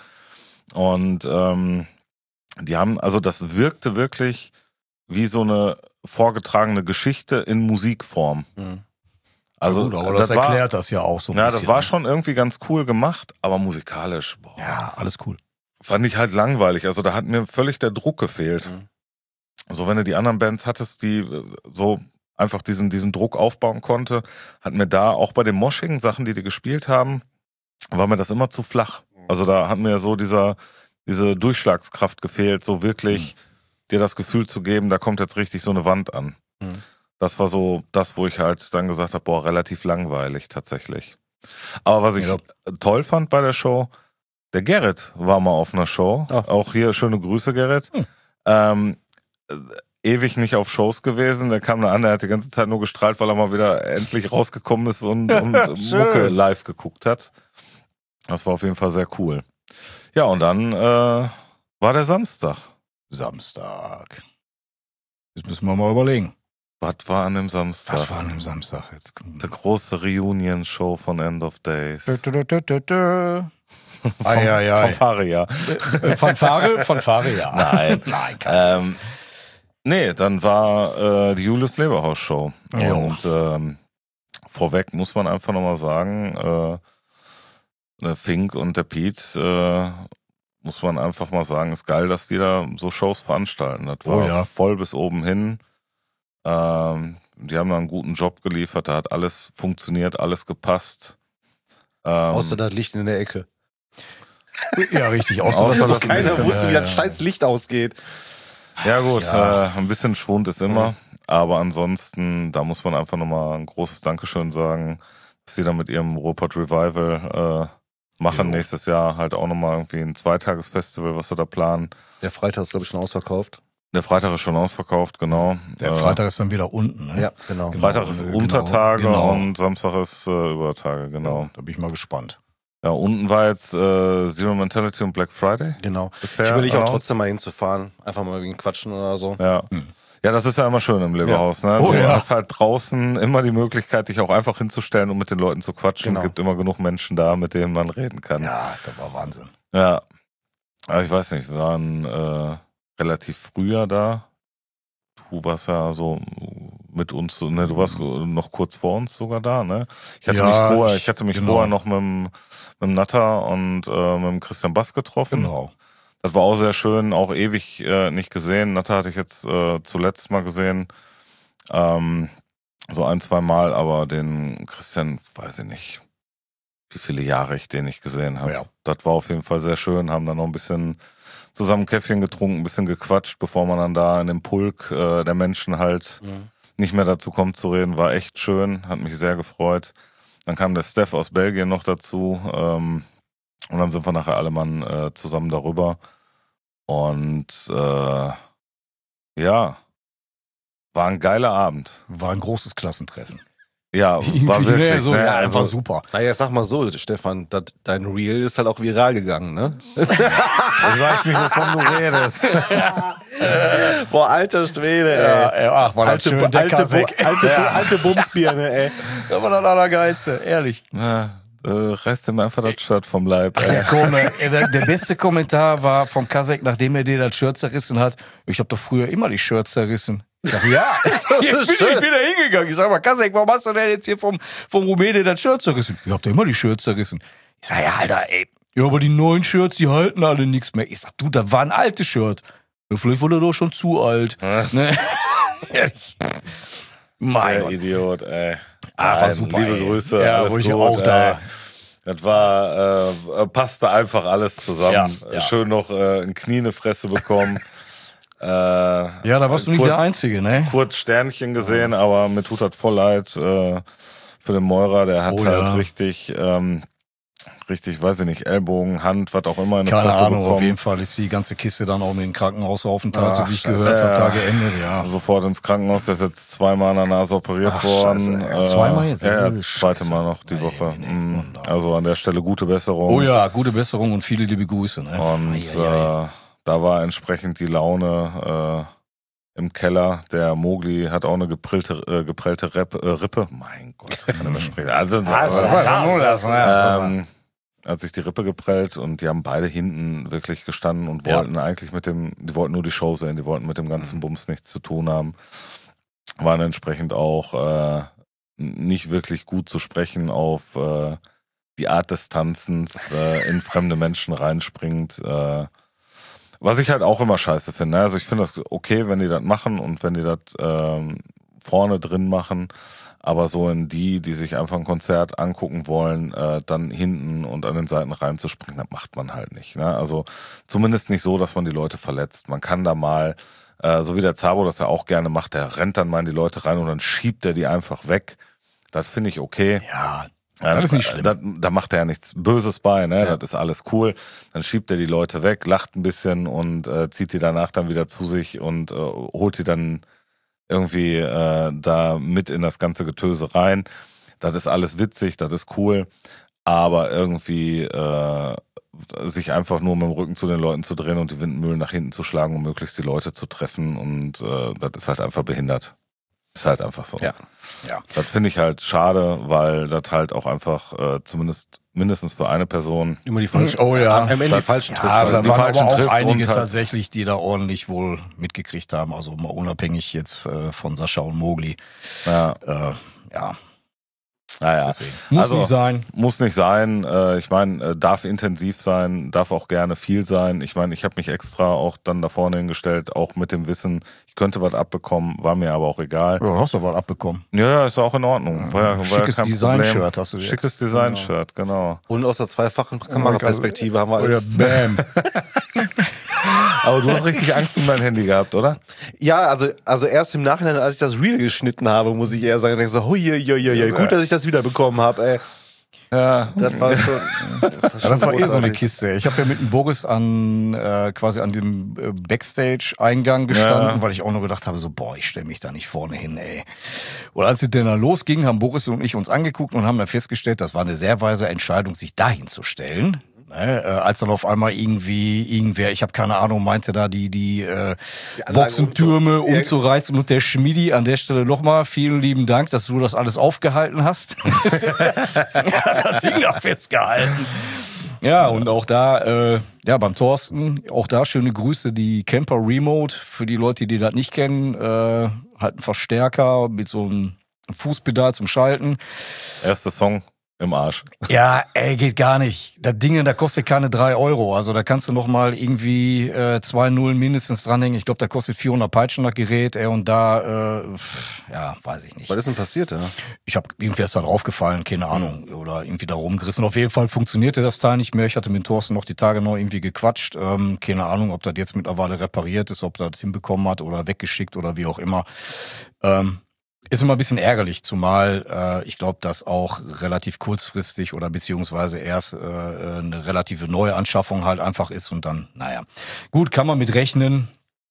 und ähm, die haben, also das wirkte wirklich wie so eine vorgetragene Geschichte in Musikform. Mhm. Also ja, gut, aber das, das war, erklärt das ja auch so ein ja, bisschen. das war ne? schon irgendwie ganz cool gemacht, aber musikalisch, boah, Ja, alles cool. fand ich halt langweilig. Also da hat mir völlig der Druck gefehlt. Mhm. So, wenn du die anderen Bands hattest, die äh, so einfach diesen, diesen Druck aufbauen konnte, hat mir da auch bei den moschigen Sachen, die die gespielt haben, war mir das immer zu flach. Also da hat mir so dieser, diese Durchschlagskraft gefehlt, so wirklich dir das Gefühl zu geben, da kommt jetzt richtig so eine Wand an. Mhm. Das war so das, wo ich halt dann gesagt habe, boah, relativ langweilig tatsächlich. Aber was ich Ja. toll fand bei der Show, der Gerrit war mal auf einer Show. Ah. Auch hier schöne Grüße, Gerrit. Hm. Ähm, äh, ewig nicht auf Shows gewesen. Der kam da an, der hat die ganze Zeit nur gestrahlt, weil er mal wieder endlich rausgekommen ist und, und Mucke live geguckt hat. Das war auf jeden Fall sehr cool. Ja, und dann äh, war der Samstag. Samstag. Jetzt müssen wir mal überlegen. Was war an dem Samstag? Was war an dem Samstag jetzt? Die große Reunion-Show von End of Days. Dö, dö, dö, dö, dö. Von, Ai, ai, ai. von Faria. Äh, Fanfare? Fanfare, ja. Nein. Nein, kein Ähm, nee, dann war äh, die Julius Leberhaus Show. Jo. Und ähm, vorweg muss man einfach nochmal sagen, äh, der Fink und der Pete, äh, muss man einfach mal sagen, ist geil, dass die da so Shows veranstalten. Das war Oh ja. voll bis oben hin. Ähm, die haben da einen guten Job geliefert, da hat alles funktioniert, alles gepasst. Ähm, Außer das Licht in der Ecke. Ja, richtig. Außer, Außer dass das Keiner Licht, wusste, wie ja, das ja. scheiß Licht ausgeht. Ja gut, Ja. Äh, ein bisschen Schwund ist immer, aber ansonsten, da muss man einfach nochmal ein großes Dankeschön sagen, dass sie dann mit ihrem Ruhrpott Revival äh, machen. Jo. Nächstes Jahr halt auch nochmal irgendwie ein Zweitagesfestival, was sie da planen. Der Freitag ist, glaube ich, schon ausverkauft. Der Freitag ist schon ausverkauft, genau. Der Äh, Freitag ist dann wieder unten. Ne? Ja, genau. Genau. Freitag ist genau, Untertage genau. und Samstag ist äh, Übertage, genau. Da bin ich mal gespannt. Ja, unten war jetzt äh, Zero Mentality und Black Friday Genau. bisher. Ich überlege auch announced. trotzdem mal hinzufahren. Einfach mal wegen Quatschen oder so. Ja. Hm. Ja, das ist ja immer schön im Leberhaus, ne? Oh Du ja. hast halt draußen immer die Möglichkeit, dich auch einfach hinzustellen und mit den Leuten zu quatschen. Genau. Es gibt immer genug Menschen da, mit denen man reden kann. Ja, das war Wahnsinn. Ja. Aber ich weiß nicht, wir waren äh, relativ früher da. Du warst ja so mit uns, ne, du warst noch kurz vor uns sogar da, ne? Ich hatte Ja, mich vorher, ich- ich hatte mich genau. vorher noch mit dem, mit dem Natter und äh, mit dem Christian Bass getroffen. Genau. Das war auch sehr schön, auch ewig äh, nicht gesehen. Natter hatte ich jetzt äh, zuletzt mal gesehen. Ähm, so ein, zwei Mal, aber den Christian, weiß ich nicht, wie viele Jahre ich den nicht gesehen habe. Ja. Das war auf jeden Fall sehr schön, haben dann noch ein bisschen zusammen Käffchen getrunken, ein bisschen gequatscht, bevor man dann da in dem Pulk äh, der Menschen halt Mhm. nicht mehr dazu kommt zu reden. War echt schön, hat mich sehr gefreut. Dann kam der Steph aus Belgien noch dazu ähm, und dann sind wir nachher alle Mann äh, zusammen darüber. Und äh, ja, war ein geiler Abend. War ein großes Klassentreffen. Ja, war Nee, wirklich. so, ne? ja, also, war super. Naja, sag mal so, Stefan, dat, dein Reel ist halt auch viral gegangen, ne? ich weiß nicht, wovon du redest. Boah, alter Schwede, ey. Ja, ja, ach, war das Alte, schön, Bu- der alte, Kasek. Bu- alte, Bu- alte Bumsbirne, ey. Das war das Allergeilste, ehrlich. Ja, äh, reißt ihm einfach das Shirt vom Leib. Der, Ey. Kom- äh, der, der beste Kommentar war vom Kasek, nachdem er dir das Shirt zerrissen hat. Ich habe doch früher immer die Shirts zerrissen. Ich sag, ja, jetzt bin ich schön. wieder hingegangen. Ich sag mal, Kasek, warum hast du denn jetzt hier vom, vom Rumäne das Shirt zerrissen? Ich hab doch immer die Shirts zerrissen. Ich sag, ja, Alter, ey. Ja, aber die neuen Shirts, die halten alle nichts mehr. Ich sag, du, das war ein altes Shirt. Ja, vielleicht wurde er doch schon zu alt. Ne? Ehrlich. Mein Der Gott. Idiot, ey. Ah, war Nein, super, Liebe ey. Grüße, Ja, alles wo ich gut, auch da. ey. Das war, äh, passte einfach alles zusammen. Ja, ja. Schön noch äh, ein Knie in die Fresse bekommen. äh, Ja, da warst du nicht kurz, der Einzige, ne? Kurz Sternchen gesehen, aber mir tut das voll leid äh, für den Meurer. Der hat Oh, halt ja. richtig, ähm, richtig, weiß ich nicht, Ellbogen, Hand, was auch immer in die Keine Fresse Ahnung, bekommen. auf jeden Fall ist die ganze Kiste dann auch mit dem Krankenhausaufenthalt, so Ach, wie ich scheiße. gehört habe, Ja. da geendet, ja. Sofort ins Krankenhaus, der ist jetzt zweimal an der Nase operiert Ach, worden. scheiße, ey. Äh, Zweimal jetzt? Ja, ja, Oh, zweite scheiße. Mal noch die Nee, Woche. nee, nee. Mm, Wunderbar. Also an der Stelle gute Besserung. Oh ja, gute Besserung und viele liebe Grüße, ne? Und Ei, ei, ei. äh, da war entsprechend die Laune äh, im Keller. Der Mogli hat auch eine geprillte, äh, geprellte Rep, äh, Rippe. Mein Gott, kann er das sprechen? Also, Also, das war nur das, ne? ähm, hat sich die Rippe geprellt und die haben beide hinten wirklich gestanden und Ja. wollten eigentlich mit dem, die wollten nur die Show sehen, die wollten mit dem ganzen Bums nichts zu tun haben. Waren entsprechend auch äh, nicht wirklich gut zu sprechen auf äh, die Art des Tanzens, äh, in fremde Menschen reinspringt. Äh, was ich halt auch immer scheiße finde. Ne? Also ich finde das okay, wenn die das machen und wenn die das ähm, vorne drin machen. Aber so in die, die sich einfach ein Konzert angucken wollen, äh, dann hinten und an den Seiten reinzuspringen, das macht man halt nicht. Ne? Also zumindest nicht so, dass man die Leute verletzt. Man kann da mal, äh, so wie der Zabo das ja auch gerne macht, der rennt dann mal in die Leute rein und dann schiebt er die einfach weg. Das finde ich okay. Ja, Ja, das ist nicht schlimm. Da, da macht er ja nichts Böses bei, ne? Ja. Das ist alles cool. Dann schiebt er die Leute weg, lacht ein bisschen und äh, zieht die danach dann wieder zu sich und äh, holt die dann irgendwie äh, da mit in das ganze Getöse rein. Das ist alles witzig, das ist cool, aber irgendwie äh, sich einfach nur mit dem Rücken zu den Leuten zu drehen und die Windmühlen nach hinten zu schlagen, um möglichst die Leute zu treffen und äh, das ist halt einfach behindert. Ist halt einfach so. Ja. Ja. Das finde ich halt schade, weil das halt auch einfach äh, zumindest mindestens für eine Person Immer die falschen. Oh ja. Am Ende die Das- falschen Ja, trifft. aber da halt. die waren Falschen aber auch trifft einige und halt- tatsächlich, die da ordentlich wohl mitgekriegt haben. Also mal unabhängig jetzt äh, von Sascha und Mowgli. ja, Äh, ja, naja. deswegen. Muss Also, nicht sein. Muss nicht sein. Äh, ich meine, äh, darf intensiv sein, darf auch gerne viel sein. Ich meine, ich habe mich extra auch dann da vorne hingestellt, auch mit dem Wissen, ich könnte was abbekommen, war mir aber auch egal. Ja, hast du was abbekommen. Ja, ja, ist auch in Ordnung. War, ja- war ja Schickes kein Design-Shirt Problem. hast du jetzt. Schickes Design-Shirt, genau. Und aus der zweifachen Kameraperspektive haben wir Oder alles. Bam. Aber du hast richtig Angst um dein Handy gehabt, oder? Ja, also, also erst im Nachhinein, als ich das Reel geschnitten habe, muss ich eher sagen, denke ich so, hui, hui, hui, hui, gut, dass ich das wiederbekommen habe, ey. Ja. Das war schon, das war Ja, schon das war eh so eine großartig. Kiste. Ich habe ja mit dem Boris an äh, quasi an dem äh, Backstage-Eingang gestanden, Ja. weil ich auch nur gedacht habe, so boah, ich stelle mich da nicht vorne hin, ey. Und als es dann da losging, haben Boris und ich uns angeguckt und haben dann festgestellt, das war eine sehr weise Entscheidung, sich dahin zu stellen. Ne, äh, als dann auf einmal irgendwie irgendwer, ich habe keine Ahnung, meinte da die die, äh, Die Anlage Boxentürme umzu- Ja. umzureißen und der Schmiedi an der Stelle nochmal vielen lieben Dank, dass du das alles aufgehalten hast. Er hat das Ding da festgehalten. Ja, und auch da, äh, ja, beim Thorsten, auch da schöne Grüße, die Camper Remote, für die Leute, die das nicht kennen, äh, halt ein Verstärker mit so einem Fußpedal zum Schalten. Erster Song im Arsch. Ja, ey, geht gar nicht. Das Ding, da kostet keine drei Euro. Also da kannst du noch mal irgendwie äh, zwei Nullen mindestens dranhängen. Ich glaube, da kostet vierhundert Peitschen das Gerät. Ey, und da, äh, pff, ja, weiß ich nicht. Was ist denn passiert, ja? Ich habe irgendwie erst da draufgefallen, keine Ahnung. Oder irgendwie da rumgerissen. Auf jeden Fall funktionierte das Teil nicht mehr. Ich hatte mit Thorsten noch die Tage noch irgendwie gequatscht. Ähm, keine Ahnung, ob das jetzt mittlerweile repariert ist, ob er das hinbekommen hat oder weggeschickt oder wie auch immer. Ähm, Ist immer ein bisschen ärgerlich, zumal äh, ich glaube, dass auch relativ kurzfristig oder beziehungsweise erst äh, eine relative neue Anschaffung halt einfach ist und dann, naja. Gut, kann man mit rechnen,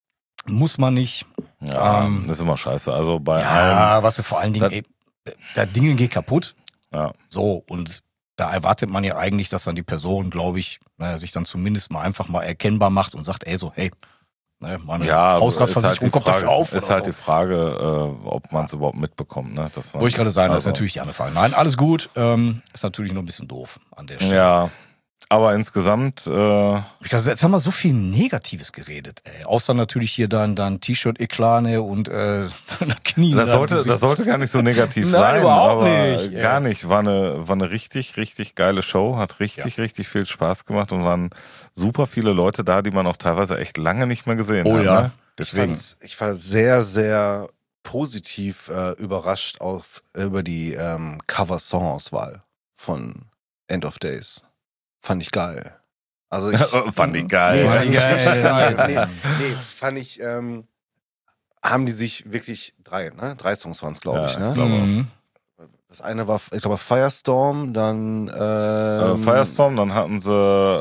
muss man nicht. Ja, Ähm, das ist immer scheiße. Also bei allem. Ja, was wir vor allen Dingen, Das- ey, das Ding geht kaputt. Ja. So, und da erwartet man ja eigentlich, dass dann die Person, glaube ich, naja, sich dann zumindest mal einfach mal erkennbar macht und sagt, ey, so, hey, ne, meine Ja, Hausratversicherung kommt dafür auf. Ist oder halt so. die Frage, äh, ob man es überhaupt mitbekommt. Ne? Das war, Wollte ich gerade sagen, das ist also, natürlich die andere Frage. Nein, alles gut. Ähm, ist natürlich nur ein bisschen doof an der Stelle. Ja, aber insgesamt, äh, Ich kann, jetzt haben wir so viel Negatives geredet, ey. Außer natürlich hier dein, dein T-Shirt-Eklat ne, und äh, Knie. das sollte, das sollte gar nicht so negativ Nein, sein. überhaupt aber nicht, ey. Gar nicht. War eine, war eine richtig, richtig geile Show. Hat richtig, richtig viel Spaß gemacht und waren super viele Leute da, die man auch teilweise echt lange nicht mehr gesehen Oh hat. ja, Ne? deswegen. Ich, fand's- ich war sehr, sehr positiv äh, überrascht auf, über die ähm, Cover-Song-Auswahl von End of Days. Fand ich geil. Also ich, Fand ich geil. Nee, Fand fand ich ich richtig geil. geil. Nee, nee, fand ich, ähm, haben die sich wirklich drei, ne? Drei Songs waren es, glaube Ja, ich, ne? ich glaube. Mhm. Das eine war, ich glaube, Firestorm, dann Äh, ähm, Firestorm, dann hatten sie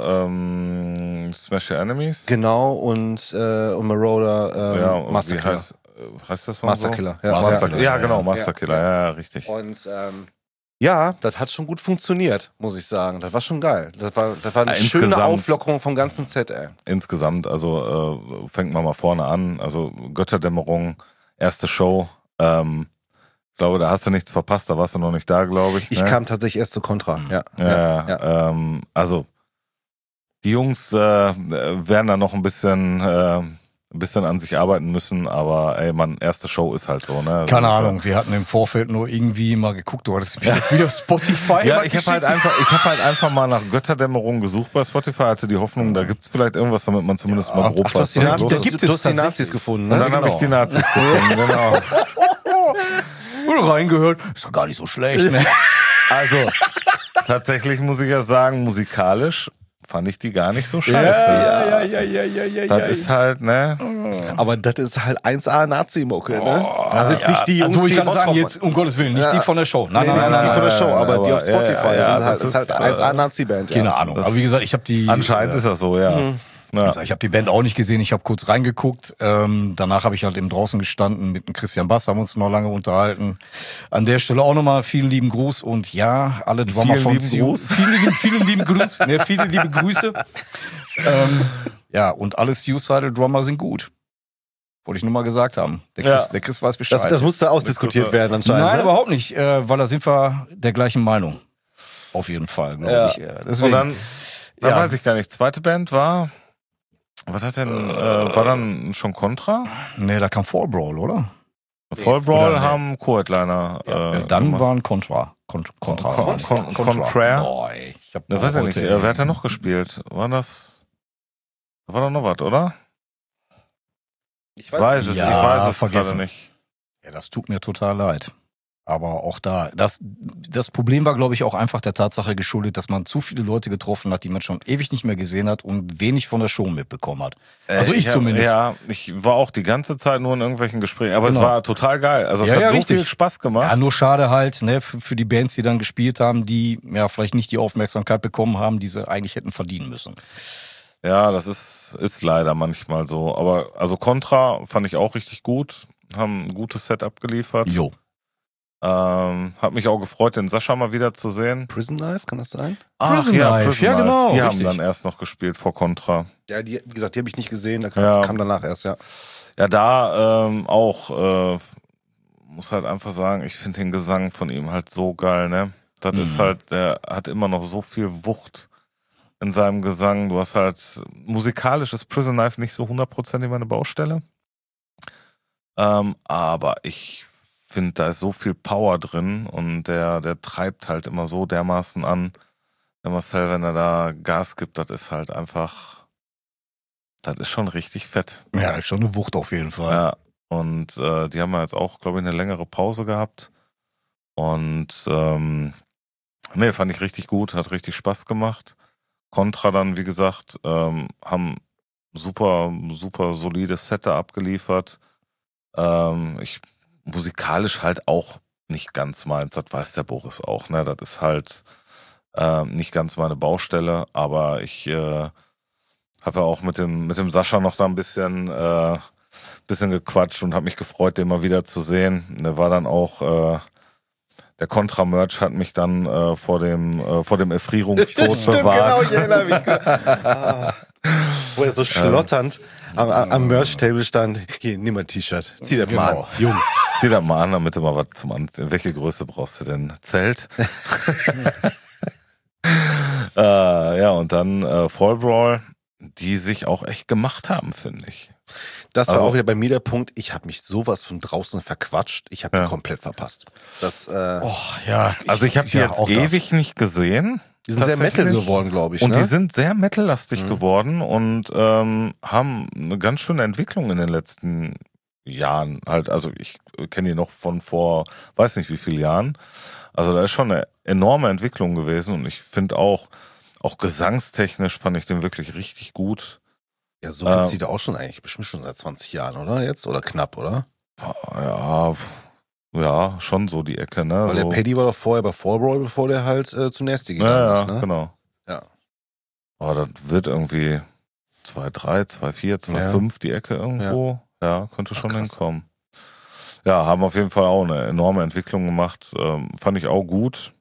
ähm, Smash Your Enemies. Genau, und, äh, und Marauder, ähm, ja, und wie Masterkiller. heißt, äh, heißt der Song Masterkiller, so? ja. Masterkiller. Ja, Ja, genau, ja. Masterkiller, ja, ja, richtig. Und ähm, ja, das hat schon gut funktioniert, muss ich sagen. Das war schon geil. Das war, das war eine Ja, schöne insgesamt- Auflockerung vom ganzen Set, ey. Insgesamt, also äh, fängt man mal vorne an. Also Götterdämmerung, erste Show. Ähm, ich glaube, da hast du nichts verpasst, da warst du noch nicht da, glaube ich. Ich ne? kam tatsächlich erst zu Contra. Ja, Ja, ja, ja. Ähm, also die Jungs äh, werden da noch ein bisschen, äh, ein bisschen an sich arbeiten müssen, aber ey, man, erste Show ist halt so, ne? Keine Das ist, Ahnung, wir hatten im Vorfeld nur irgendwie mal geguckt, du hattest mir wieder Spotify Ja, mal ich habe halt geschickt. einfach, ich habe halt einfach mal nach Götterdämmerung gesucht bei Spotify, hatte die Hoffnung, da gibt's vielleicht irgendwas, damit man zumindest Ja. mal grob Ach, du hast die, was Nazis, los da ist. gibt es du hast die tatsächlich. Nazis gefunden, Und ne? dann habe ich die Genau. Nazis gefunden, genau. Und reingehört, ist doch gar nicht so schlecht, ne? Also, tatsächlich muss ich ja sagen, musikalisch fand ich die gar nicht so scheiße. ja, ja, ja, ja, ja. Das ist halt, ne? Aber das ist halt eins A Nazi-Mucke, ne? Also jetzt Ja, nicht die Jungs, also ich die kann sagen, Bottrop- jetzt, um Gottes Willen, nicht Ja. die von der Show. Nein, Nee, nein, nee, nein, nicht die nein, von der nein, Show, aber die aber- auf Spotify ja, ja, sind das halt, ist halt ist, eins A äh, Nazi-Band. Ja. keine Ahnung. Das- Aber wie gesagt, ich habe die. Anscheinend äh, ist das so, ja. Mhm. ja. Also ich habe die Band auch nicht gesehen, ich habe kurz reingeguckt. Ähm, danach habe ich halt eben draußen gestanden mit dem Christian Bass, haben uns noch lange unterhalten. An der Stelle auch nochmal vielen lieben Gruß und ja, alle Drummer Vielen von lieben Zio- Gruß. Vielen lieben, vielen lieben Gruß. Ne, viele liebe Grüße. ähm, ja, und alle Suicidal Drummer sind gut. Wollte ich nur mal gesagt haben. Der Chris, Ja. der Chris weiß Bescheid. Das, das musste ausdiskutiert werden anscheinend. Nein, ne? überhaupt nicht, äh, weil da sind wir der gleichen Meinung. Auf jeden Fall, glaube Ja. ich. Äh, Und deswegen, dann, dann ja. weiß ich gar nicht, zweite Band war, was hat denn, äh, war dann schon Contra? Nee, da kam Fall Brawl, oder? Fall Brawl oder nee. haben Co-Headliner. Ja, äh, Ja, dann gemacht. waren Contra. Cont Contra. Con- Con- Contraire? Boah, ey, ich hab Ne, weiß ich nicht. heute, Äh, wer hat denn noch gespielt? War das, war da noch was, oder? Ich Ich weiß es, Ja, ich weiß es gerade vergessen. nicht. Ja, das tut mir total leid. Aber auch da, das, das Problem war, glaube ich, auch einfach der Tatsache geschuldet, dass man zu viele Leute getroffen hat, die man schon ewig nicht mehr gesehen hat und wenig von der Show mitbekommen hat. Also Äh, ich hab- zumindest. Ja, ich war auch die ganze Zeit nur in irgendwelchen Gesprächen, aber Genau. es war total geil. Also es Ja, hat ja, so richtig. viel Spaß gemacht. Ja, nur schade halt, ne, für, für die Bands, die dann gespielt haben, die ja vielleicht nicht die Aufmerksamkeit bekommen haben, die sie eigentlich hätten verdienen müssen. Ja, das ist, ist leider manchmal so. Aber also Contra fand ich auch richtig gut. Haben ein gutes Set abgeliefert. Jo. Ähm, hat mich auch gefreut, den Sascha mal wieder zu sehen. Prison Life, kann das sein? Prison Life, ja, genau, Die haben richtig. dann erst noch gespielt vor Contra. Ja, die, wie gesagt, die habe ich nicht gesehen, da kam, Ja. kam danach erst, ja. Ja, da ähm, auch, äh, muss halt einfach sagen, ich finde den Gesang von ihm halt so geil, ne? Das Mhm. ist halt, der hat immer noch so viel Wucht in seinem Gesang. Du hast halt, musikalisch ist Prison Life nicht so hundertprozentig meine Baustelle. Ähm, aber ich finde, da ist so viel Power drin und der, der treibt halt immer so dermaßen an. Der Marcel, wenn er da Gas gibt, das ist halt einfach, das ist schon richtig fett. Ja, ist schon eine Wucht auf jeden Fall. Ja, und äh, die haben ja jetzt auch, glaube ich, eine längere Pause gehabt. Und ähm, nee, fand ich richtig gut, hat richtig Spaß gemacht. Contra dann, wie gesagt, ähm, haben super, super solides Set da abgeliefert. Ähm, ich musikalisch halt auch nicht ganz meins, das weiß der Boris auch, ne? Das ist halt ähm, nicht ganz meine Baustelle, aber ich äh, habe ja auch mit dem, mit dem Sascha noch da ein bisschen, äh, bisschen gequatscht und habe mich gefreut, den mal wieder zu sehen. Der war dann auch, äh, der Contra-Merch hat mich dann äh, vor dem, äh, vor dem Erfrierungstod Stimmt, bewahrt. genau, ich erinnere mich. Ah. Wo er so schlotternd am, am Merch-Table stand. Hier, nimm mal ein T-Shirt. Zieh das mal Genau. an. Jung. Zieh das mal an, damit du mal was zum Anziehen. Welche Größe brauchst du denn? Zelt? äh, ja, und dann äh, Fall Brawl, die sich auch echt gemacht haben, finde ich. Das war Also- auch wieder bei mir der Punkt. Ich habe mich sowas von draußen verquatscht. Ich habe Ja. die komplett verpasst. Das, äh, Oh, ja. Also ich habe die ja, jetzt auch das. ewig nicht gesehen. die sind sehr Metal tatsächlich. geworden, glaube ich. Und ne? die sind sehr metallastig Mhm. geworden und ähm, haben eine ganz schöne Entwicklung in den letzten Jahren. Halt, also ich kenne die noch von vor, weiß nicht wie vielen Jahren. Also da ist schon eine enorme Entwicklung gewesen und ich finde auch, auch gesangstechnisch fand ich den wirklich richtig gut. ja, so gibt's äh, die da auch schon eigentlich bestimmt schon seit zwanzig Jahren, oder? Jetzt? Oder knapp, oder? Ja, ja, schon so die Ecke, ne? Weil so. der Paddy war doch vorher bei Fall Brawl, bevor der halt äh, zu Nasty gegangen ja, ja, ist, ne? genau. Ja. Aber das wird irgendwie zwei drei, zwei vier, zwei fünf die Ecke irgendwo. Ja, könnte Ach, schon krass. hinkommen. Ja, haben auf jeden Fall auch eine enorme Entwicklung gemacht. Ähm, fand ich auch gut.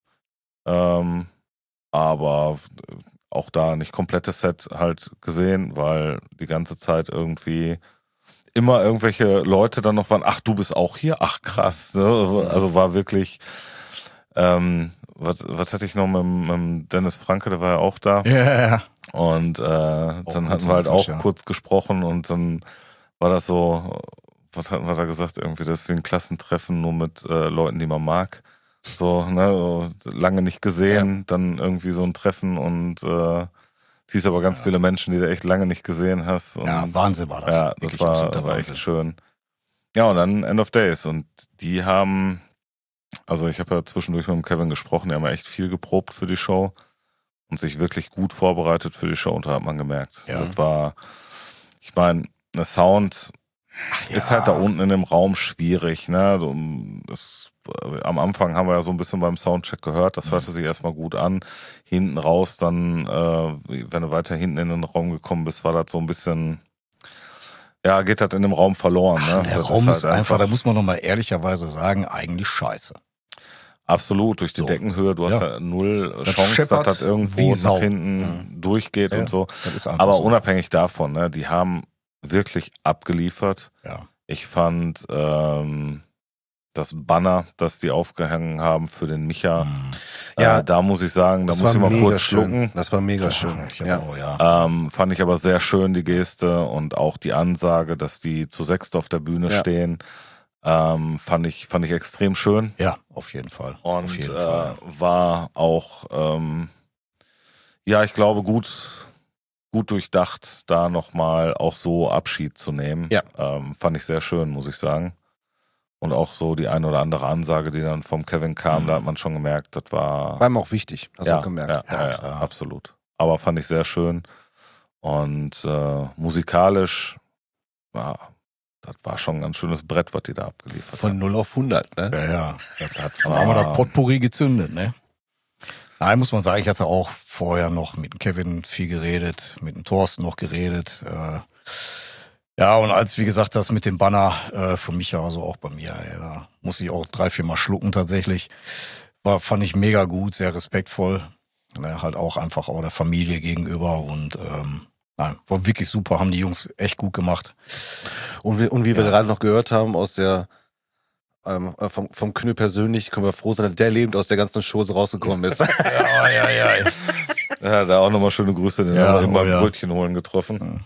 Ähm, aber auch da nicht komplettes Set halt gesehen, weil die ganze Zeit irgendwie immer irgendwelche Leute dann noch waren, ach, du bist auch hier? Ach, krass. Ne? Also war wirklich, ähm, was, was hatte ich noch mit, mit dem Dennis Franke, der war ja auch da. Ja, ja. Und äh, dann kurz hatten wir halt am auch Quatsch, ja. kurz gesprochen und dann war das so, was hatten wir da gesagt, irgendwie das ist wie ein Klassentreffen, nur mit äh, Leuten, die man mag. So, ne, so, lange nicht gesehen, dann irgendwie so ein Treffen und äh, siehst aber ganz viele Menschen, die du echt lange nicht gesehen hast. Und Ja, Wahnsinn war das. ja, das Wirklich war, absoluter war echt Wahnsinn. schön. Ja, und dann End of Days. Und die haben, also ich habe ja zwischendurch mit dem Kevin gesprochen, die haben ja echt viel geprobt für die Show und sich wirklich gut vorbereitet für die Show. Und da hat man gemerkt, Ja. das war, ich meine, der Sound Ja. ist halt da unten in dem Raum schwierig. Ne? So, das, am Anfang haben wir ja so ein bisschen beim Soundcheck gehört, das hörte sich erstmal gut an. Hinten raus, dann, äh, wenn du weiter hinten in den Raum gekommen bist, war das so ein bisschen, ja, geht das in dem Raum verloren. Ach, Ne? der Das Raum halt ist einfach, da muss man noch mal ehrlicherweise sagen, eigentlich scheiße. absolut, durch die So. Deckenhöhe, du hast Ja. ja null Das Chance, dass scheppert das irgendwo wie nach Sau. hinten durchgeht Ja, und so. Das ist einfach Aber so. unabhängig davon, ne, die haben wirklich abgeliefert. Ja. Ich fand ähm, das Banner, das die aufgehangen haben für den Micha, Ja, äh, da muss ich sagen, da Das muss war ich mal mega kurz schön. schlucken. Das war mega schön. Ich Ja. auch, ja. Ähm, fand ich aber sehr schön, die Geste und auch die Ansage, dass die zu sechst auf der Bühne Ja. stehen, ähm, fand ich fand ich extrem schön Ja, auf jeden Fall. auf und jeden äh, Fall. war auch, ähm, ja, ich glaube, gut gut durchdacht, da nochmal auch so Abschied zu nehmen. Ja. Ähm, fand ich sehr schön, muss ich sagen. Und auch so die ein oder andere Ansage, die dann vom Kevin kam, da hat man schon gemerkt, das war... War ihm auch wichtig, hast ja, du gemerkt. Ja, ja, Ja, ja, klar. absolut. Aber fand ich sehr schön. Und äh, musikalisch, ja, das war schon ein ganz schönes Brett, was die da abgeliefert Von haben. null auf hundert, ne? Ja, ja. Das, das Da haben wir das war, Potpourri gezündet, ne? Nein, muss man sagen, ich hatte auch vorher noch mit dem Kevin viel geredet, mit dem Thorsten noch geredet. Äh, ja, und als, wie gesagt, das mit dem Banner äh, für mich ja, also auch bei mir, ey, da muss ich auch drei, vier Mal schlucken tatsächlich. War, fand ich mega gut, sehr respektvoll. Ne, halt auch einfach auch der Familie gegenüber und ähm, nein, war wirklich super, haben die Jungs echt gut gemacht. Und wie, und wie wir Ja. gerade noch gehört haben aus der ähm, vom, vom Knö persönlich, können wir froh sein, dass der lebend aus der ganzen Chose rausgekommen ist. Ja, ja, ja. ja, da auch nochmal schöne Grüße, den Ja, haben wir eben oh beim ja. Brötchen holen getroffen.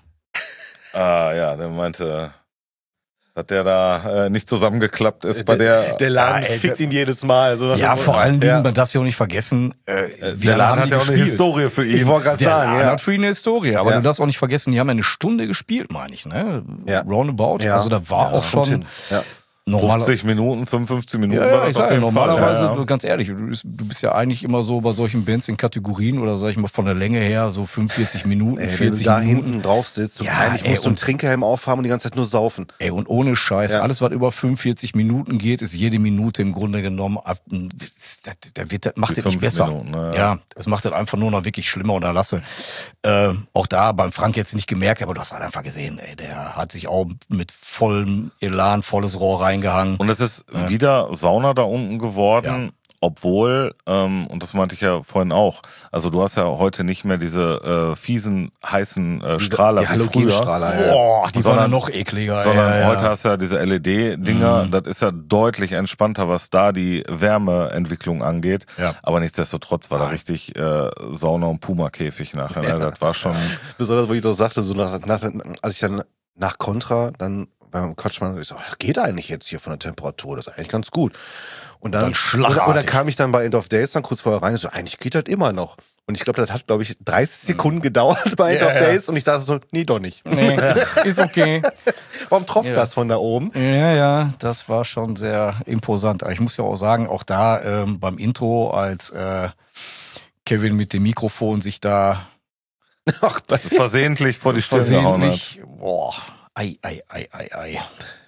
Ah ja, der meinte, dass der da äh, nicht zusammengeklappt ist bei der... Der Laden Ja, ey, fickt der- ihn jedes Mal. So nach Ja, dem- vor allen Dingen, Ja. man darf ja auch nicht vergessen, äh, wie der lange Laden haben hat die ja auch eine gespielt? Historie für Ich ihn. wollte gerade Der sagen, Laden ja. hat für ihn eine Historie, aber Ja. du darfst auch nicht vergessen, die haben ja eine Stunde gespielt, meine ich, ne? Ja. Roundabout. Ja. Also da war Ja, auch das kommt schon hin. Ja. normaler- fünfzig Minuten, fünfundfünfzig Minuten Ja, war ja, das ich auf sage ja, jeden normalerweise, Fall. Ja, ja. ganz ehrlich, du bist, du bist ja eigentlich immer so bei solchen Bands in Kategorien oder sag ich mal von der Länge her so fünfundvierzig Minuten, Ey, wenn du vierzig da Minuten. hinten drauf sitzt und Ja, eigentlich ey, musst du einen und- Trinkhelm aufhaben und die ganze Zeit nur saufen. Ey, und ohne Scheiß, Ja. alles was über fünfundvierzig Minuten geht, ist jede Minute im Grunde genommen, ab- das, das, wird, das macht Die das nicht fünf besser. Minuten, ne? Ja, das macht das einfach nur noch wirklich schlimmer und erlasse. Äh, auch da beim Frank jetzt nicht gemerkt, aber du hast halt einfach gesehen, ey, der hat sich auch mit vollem Elan, volles Rohr reingehangen. Und es ist wieder Sauna da unten geworden, obwohl, ähm, und das meinte ich ja vorhin auch, also du hast ja heute nicht mehr diese äh, fiesen, heißen äh, Strahler Die wie früher. Halogenstrahler. Ja. Boah, die Sondern- waren ja noch ekliger. Sondern ja, ja. heute hast du ja diese L E D-Dinger, Mhm. das ist ja deutlich entspannter, was da die Wärmeentwicklung angeht. Ja. Aber nichtsdestotrotz war da richtig äh, Sauna- und Puma-Käfig nachher. Ne? Das war schon, Besonders, wo ich doch sagte, so nach, nach, als ich dann nach Contra dann beim Quatschmann, ich so, das geht eigentlich jetzt hier von der Temperatur, das ist eigentlich ganz gut. Und dann, Dann schlagartig. oder, oder kam ich dann bei End of Days dann kurz vorher rein und so, eigentlich geht das immer noch. Und ich glaube, das hat, glaube ich, dreißig Sekunden gedauert bei End Ja, of ja. Days und ich dachte so, nee, doch nicht. Nee, ist okay. Warum tropft Ja. das von da oben? Ja, ja, das war schon sehr imposant. Aber ich muss ja auch sagen, auch da ähm, beim Intro, als äh, Kevin mit dem Mikrofon sich da Ach, bei, versehentlich vor die Stirn gehauen hat. versehentlich, boah, ei, ei, ei, ei, ei.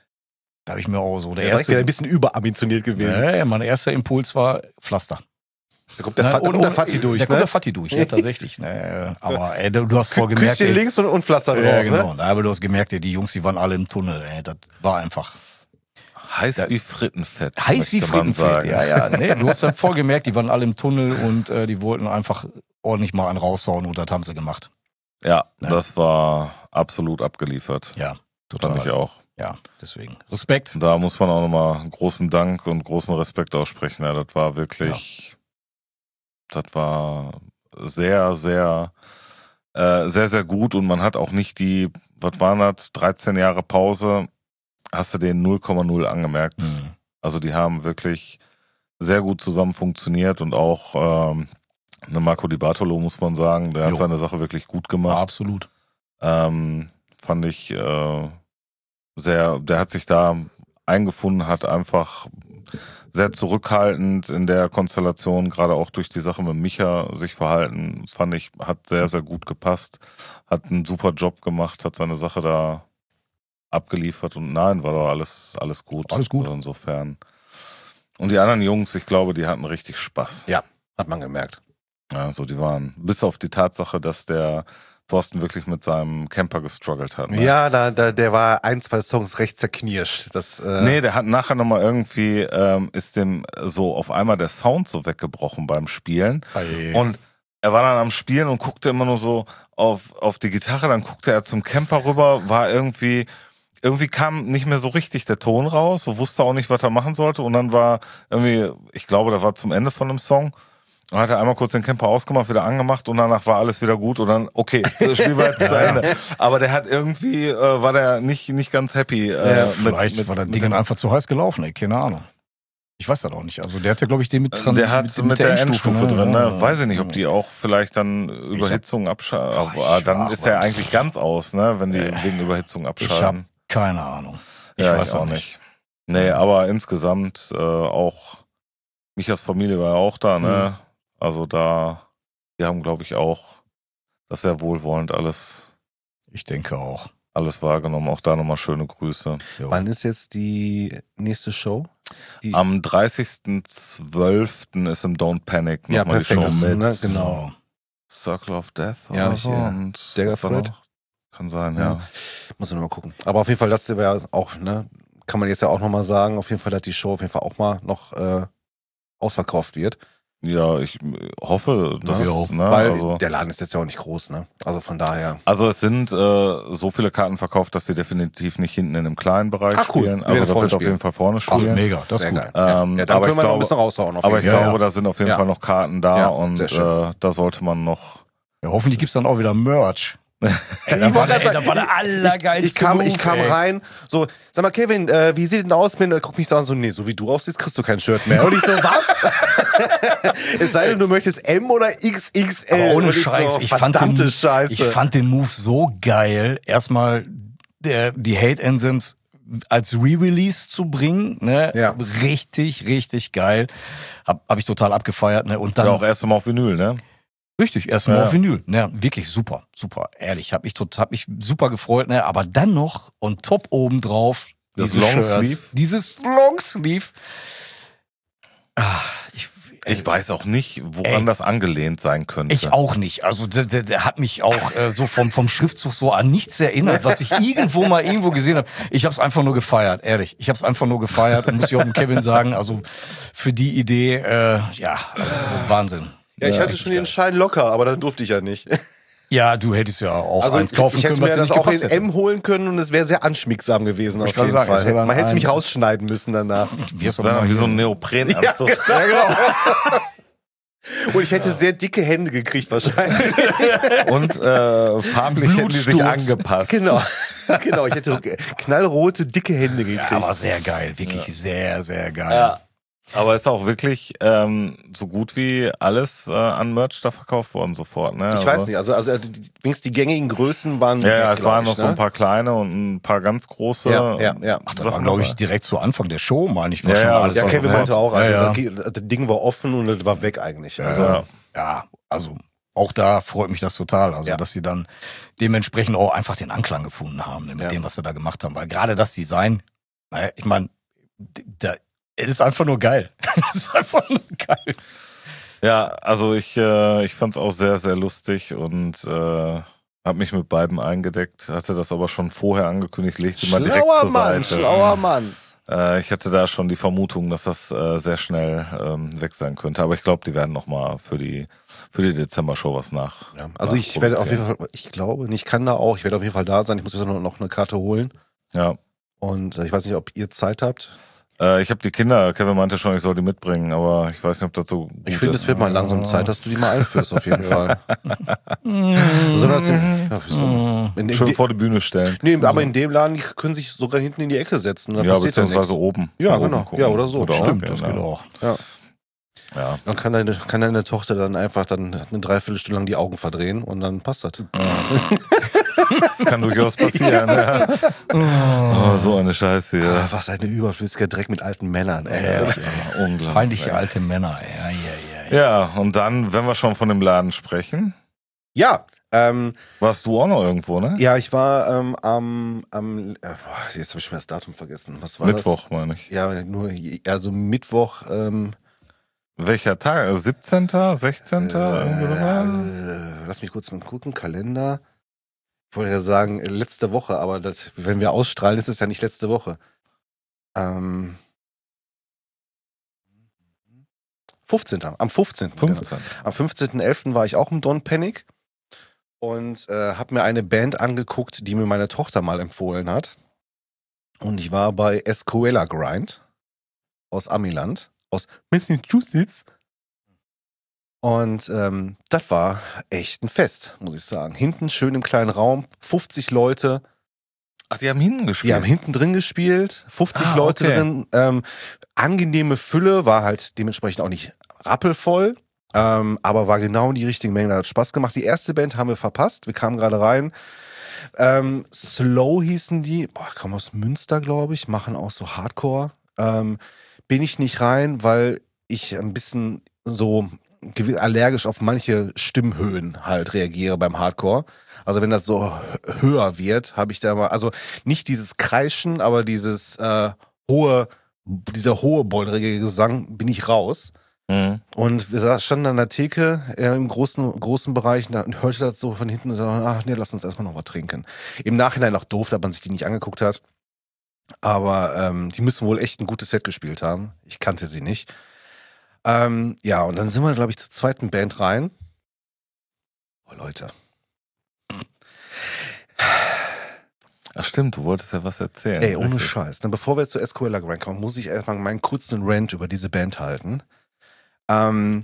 Da habe ich mir auch so, der der ist wieder erste, ein bisschen überambitioniert gewesen. ja, ja, mein erster Impuls war Pflaster. Da kommt der, Ne, Fat, da und- kommt der und- Fatti durch, Da kommt ne? der Fatti durch, ja, tatsächlich. Ne, aber ey, du, du hast voll gemerkt, Küsschen ey, links und, und Pflaster drauf, ja, genau. ne? Ne, aber du hast gemerkt, ey, die Jungs, die waren alle im Tunnel. Ey, das war einfach Heiß Da- wie Frittenfett. heiß wie möchte man Frittenfett. sagen. Ja, ja. Nee, du hast dann voll gemerkt, die waren alle im Tunnel und äh, die wollten einfach ordentlich mal einen raushauen und das haben sie gemacht. Ja, Ne? das war absolut abgeliefert. Ja, total. Fand ich auch. Ja, deswegen. Respekt. Da muss man auch nochmal großen Dank und großen Respekt aussprechen. Ja, das war wirklich, das war sehr, sehr, äh, sehr, sehr gut und man hat auch nicht die, was waren das, dreizehn Jahre Pause, hast du den null Komma null angemerkt. Mhm. Also die haben wirklich sehr gut zusammen funktioniert und auch ähm, eine Marco Di Bartolo, muss man sagen, der hat Jo. seine Sache wirklich gut Ja, gemacht. absolut. Ähm, fand ich äh, sehr, der hat sich da eingefunden, hat einfach sehr zurückhaltend in der Konstellation, gerade auch durch die Sache mit Micha sich verhalten, fand ich, hat sehr, sehr gut gepasst, hat einen super Job gemacht, hat seine Sache da abgeliefert und nein, war doch alles, alles gut. Alles gut. Also insofern. Und die anderen Jungs, ich glaube, die hatten richtig Spaß. Ja, hat man gemerkt. Also die waren, bis auf die Tatsache, dass der Thorsten wirklich mit seinem Camper gestruggelt hat. Ne? Ja, da, da, der war ein, zwei Songs recht zerknirscht. Das, äh, Nee, der hat nachher nochmal irgendwie, ähm, ist dem so auf einmal der Sound so weggebrochen beim Spielen. Ei. Und er war dann am Spielen und guckte immer nur so auf, auf die Gitarre, dann guckte er zum Camper rüber, war irgendwie, irgendwie kam nicht mehr so richtig der Ton raus, so wusste auch nicht, was er machen sollte und dann war irgendwie, ich glaube, da war zum Ende von dem Song, und hat er einmal kurz den Camper ausgemacht, wieder angemacht und danach war alles wieder gut und dann, okay, das Spiel war jetzt zu Ende. Aber der hat irgendwie, äh, war der nicht, nicht ganz happy. Äh, Ja, mit, vielleicht mit, war das mit Ding dem- einfach zu heiß gelaufen, ey, keine Ahnung. Ich weiß das auch nicht. Also der hat ja, glaube ich, den mit dran. Der hat mit, mit der Endstufe ne? drin, ne? Ja. Weiß ich nicht, ob die auch vielleicht dann Überhitzung abschalten. Aber ich dann war- ist er eigentlich ganz aus, ne? Wenn die Äh, wegen Überhitzung Ich habe abschalten. keine Ahnung. Ich ja, weiß ich auch nicht. Nee, aber insgesamt äh, auch, Michas Familie war ja auch da, ne? Mhm. Also da, die haben, glaube ich, auch das sehr wohlwollend alles, Ich denke auch. alles wahrgenommen. Auch da nochmal schöne Grüße. Jo. Wann ist jetzt die nächste Show? Die, Am dreißigsten zwölften ist im Don't Panic Ja, nochmal die perfekt, Show das- mit ne, genau. Circle of Death Ja, oder ich, so. ja. Und Dagger was war Thread? noch? Kann sein, Ja. ja. Muss man mal gucken. Aber auf jeden Fall, das wäre auch, ne, kann man jetzt ja auch nochmal sagen, auf jeden Fall, dass die Show auf jeden Fall auch mal noch äh, ausverkauft wird. Ja, ich hoffe, dass, Ja, ne, Weil also, der Laden ist jetzt ja auch nicht groß, ne? Also von daher. also es sind äh, so viele Karten verkauft, dass sie definitiv nicht hinten in einem kleinen Bereich Ah, cool. spielen. Wir Also werden das vorne wird auf spielen. jeden Fall vorne Ach, spielen. mega, das Sehr ist gut. geil. Ja, Ähm, ja, dann aber können ich wir noch ein glaube- bisschen raushauen. Auf Aber jeden ich Fall. Ja, glaube, ja. da sind auf jeden Ja. Fall noch Karten da Ja, und sehr schön. äh, da sollte man noch. Ja, hoffentlich gibt's dann auch wieder Merch. Ich Das war, wollte der, grad das war der sagen, allergeilste ich, ich kam, Move, ich kam ey. rein, so, sag mal, Kevin, äh, wie sieht denn aus? Mit, guck mich so an, so, nee, so wie du aussiehst, kriegst du kein Shirt mehr. Und ich so, was? Es sei denn, du möchtest M oder X X L. Aber ohne Und ich Scheiß, so, ich, fand verdammte den, Scheiße. ich fand den Move so geil. Erstmal der, die Hate Anthems als Re-Release zu bringen, ne? Ja. Richtig, richtig geil. Hab, hab ich total abgefeiert, ne? Und dann Ja, auch erst mal auf Vinyl, ne? richtig, erstmal Ja. auf Vinyl, ne? Wirklich super, super, ehrlich, hab mich total, hab mich super gefreut, ne? Aber dann noch on top oben drauf Das diese Shirts, Longsleeve? dieses Longsleeve. Ah, ich, Ich weiß auch nicht, woran Ey. das angelehnt sein könnte. Ich auch nicht. Also der, der, der hat mich auch äh, so vom, vom Schriftzug so an nichts erinnert, was ich irgendwo mal irgendwo gesehen habe. Ich habe es einfach nur gefeiert, ehrlich. Ich habe es einfach nur gefeiert und muss ich auch dem Kevin sagen, also für die Idee, äh, ja, also Wahnsinn. Ja, ich Ja, hatte schon den Schein locker, aber dann durfte ich ja nicht. Ja, du hättest ja auch Also eins ich, kaufen ich hätte können, was mir dir das nicht auch in gepasst hätte. M holen können und es wäre sehr anschmiegsam gewesen auf Ich kann jeden sagen, es Fall. wäre dann Man hätte ein- mich rausschneiden müssen danach. Wirst Das du war mal dann wie hier- so ein Neoprenanzug. Ja, genau. Und ich hätte sehr dicke Hände gekriegt wahrscheinlich. Und äh, farblich hätten die sich Blutsturz. angepasst. Genau. Genau, ich hätte knallrote, dicke Hände gekriegt. Ja, aber sehr geil, wirklich sehr, sehr geil. Ja. Aber ist auch wirklich ähm, so gut wie alles äh, an Merch da verkauft worden sofort. Ne? ich also, weiß nicht, also, also die, wenigstens die gängigen Größen waren. Ja, ja, weg, es waren glaub noch ich, so ein paar kleine und ein paar ganz große. Ja, ja, ja. Ach, das war, Sachen glaube ich, dabei. direkt zu Anfang der Show, meine ich. War Ja, schon ja, alles Ja, das Kevin war meinte auch, also ja, Das, das Ding war offen und es war weg eigentlich. Also, Ja. ja, also auch da freut mich das total. Also, Ja. dass sie dann dementsprechend auch einfach den Anklang gefunden haben ne, mit Ja. dem, was sie da gemacht haben. Weil gerade das Design, naja, ich meine, da, es ist einfach nur geil. Es ist einfach nur geil. Ja, also ich, äh, ich fand es auch sehr, sehr lustig und äh, habe mich mit beiden eingedeckt, hatte das aber schon vorher angekündigt, legte mal direkt Schlauer zur Mann, Seite. schlauer Mann. Äh, ich hatte da schon die Vermutung, dass das äh, sehr schnell ähm, weg sein könnte, aber ich glaube, die werden nochmal für die für die Dezember-Show was nach. Ja, also ich werde auf jeden Fall, ich glaube, ich kann da auch, ich werde auf jeden Fall da sein. Ich muss jetzt noch, noch eine Karte holen. Ja. Und äh, ich weiß nicht, ob ihr Zeit habt. Äh, ich habe die Kinder, Kevin meinte schon, ich soll die mitbringen, aber ich weiß nicht, ob das so gut Ich finde, ist. es wird mal langsam Zeit, dass du die mal einführst, auf jeden Fall. Besonders in, ja, wieso? in, in Schön de, vor die Bühne stellen. nee, aber in dem Laden, die können sich sogar hinten in die Ecke setzen. Da Ja, passiert ja beziehungsweise nichts. oben. Ja, Nach oben genau. gucken. Ja, oder so. Oder Stimmt, auch, das ja. geht auch. Ja. Ja. Dann kann deine, kann deine Tochter dann einfach dann eine Dreiviertelstunde lang die Augen verdrehen und dann passt das. Das kann durchaus passieren. Ja. Oh, so eine Scheiße hier. Ah, was eine überflüssiger Dreck mit alten Männern. Ey. Ehrlich, Ja, unglaublich. Feindliche alte Männer. Ja, ja, ja. Ja, und dann, wenn wir schon von dem Laden sprechen, Ja, ähm, warst du auch noch irgendwo, ne? ja, ich war ähm, am, am äh, boah, jetzt habe ich schon das Datum vergessen. Was war Mittwoch, meine ich. das? Ja, nur, also Mittwoch, ähm, Welcher Tag? Also siebzehnten, sechzehnten Irgendwie so was? äh, lass mich kurz mal gucken, Kalender. Ich wollte ja sagen, äh, letzte Woche, aber das, wenn wir ausstrahlen, ist es ja nicht letzte Woche. Ähm, fünfzehnten Am fünfzehnten fünfzehn. Am fünfzehnten elften war ich auch im Don Panic und äh, habe mir eine Band angeguckt, die mir meine Tochter mal empfohlen hat. Und ich war bei Escuela Grind aus Amiland, aus Massachusetts. Und ähm, das war echt ein Fest, muss ich sagen. Hinten schön im kleinen Raum, fünfzig Leute. Ach, die haben hinten gespielt? Die haben hinten drin gespielt, fünfzig Ah, Leute okay. drin. Ähm, angenehme Fülle, war halt dementsprechend auch nicht rappelvoll, ähm, aber war genau die richtige Menge, hat Spaß gemacht. Die erste Band haben wir verpasst, wir kamen gerade rein. Ähm, Slow hießen die, boah, kommen aus Münster, glaube ich, machen auch so Hardcore. Ähm, bin ich nicht rein, weil ich ein bisschen so gewi- allergisch auf manche Stimmhöhen halt reagiere beim Hardcore. Also wenn das so h- höher wird, habe ich da mal, also nicht dieses Kreischen, aber dieses äh, hohe, dieser hohe, bollerige Gesang, bin ich raus. Mhm. Und wir sa- standen an der Theke äh, im großen, großen Bereich und da- und hörte das so von hinten und so, ach nee, lass uns erstmal noch was trinken. Im Nachhinein auch doof, dass man sich die nicht angeguckt hat. Aber ähm, die müssen wohl echt ein gutes Set gespielt haben. Ich kannte sie nicht. Ähm, ja, und dann sind wir, glaube ich, zur zweiten Band rein. Oh, Leute. Ach stimmt, du wolltest ja was erzählen. Ey, ohne Richtig. Scheiß. Dann bevor wir zu Escuela Grind kommen, muss ich erstmal meinen kurzen Rant über diese Band halten. Ähm,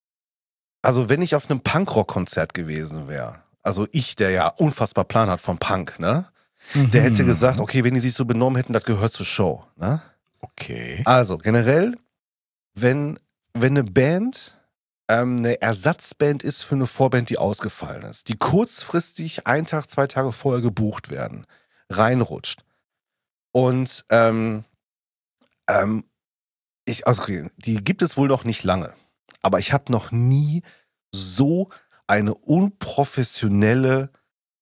also wenn ich auf einem Punkrock-Konzert gewesen wäre, also ich, der ja unfassbar Plan hat vom Punk, ne? Der hätte gesagt, okay, wenn die sich so benommen hätten, das gehört zur Show, ne? Okay. Also generell, wenn, wenn eine Band ähm, eine Ersatzband ist für eine Vorband, die ausgefallen ist, die kurzfristig einen Tag, zwei Tage vorher gebucht werden, reinrutscht und ähm, ähm, ich, also okay, die gibt es wohl noch nicht lange, aber ich habe noch nie so eine unprofessionelle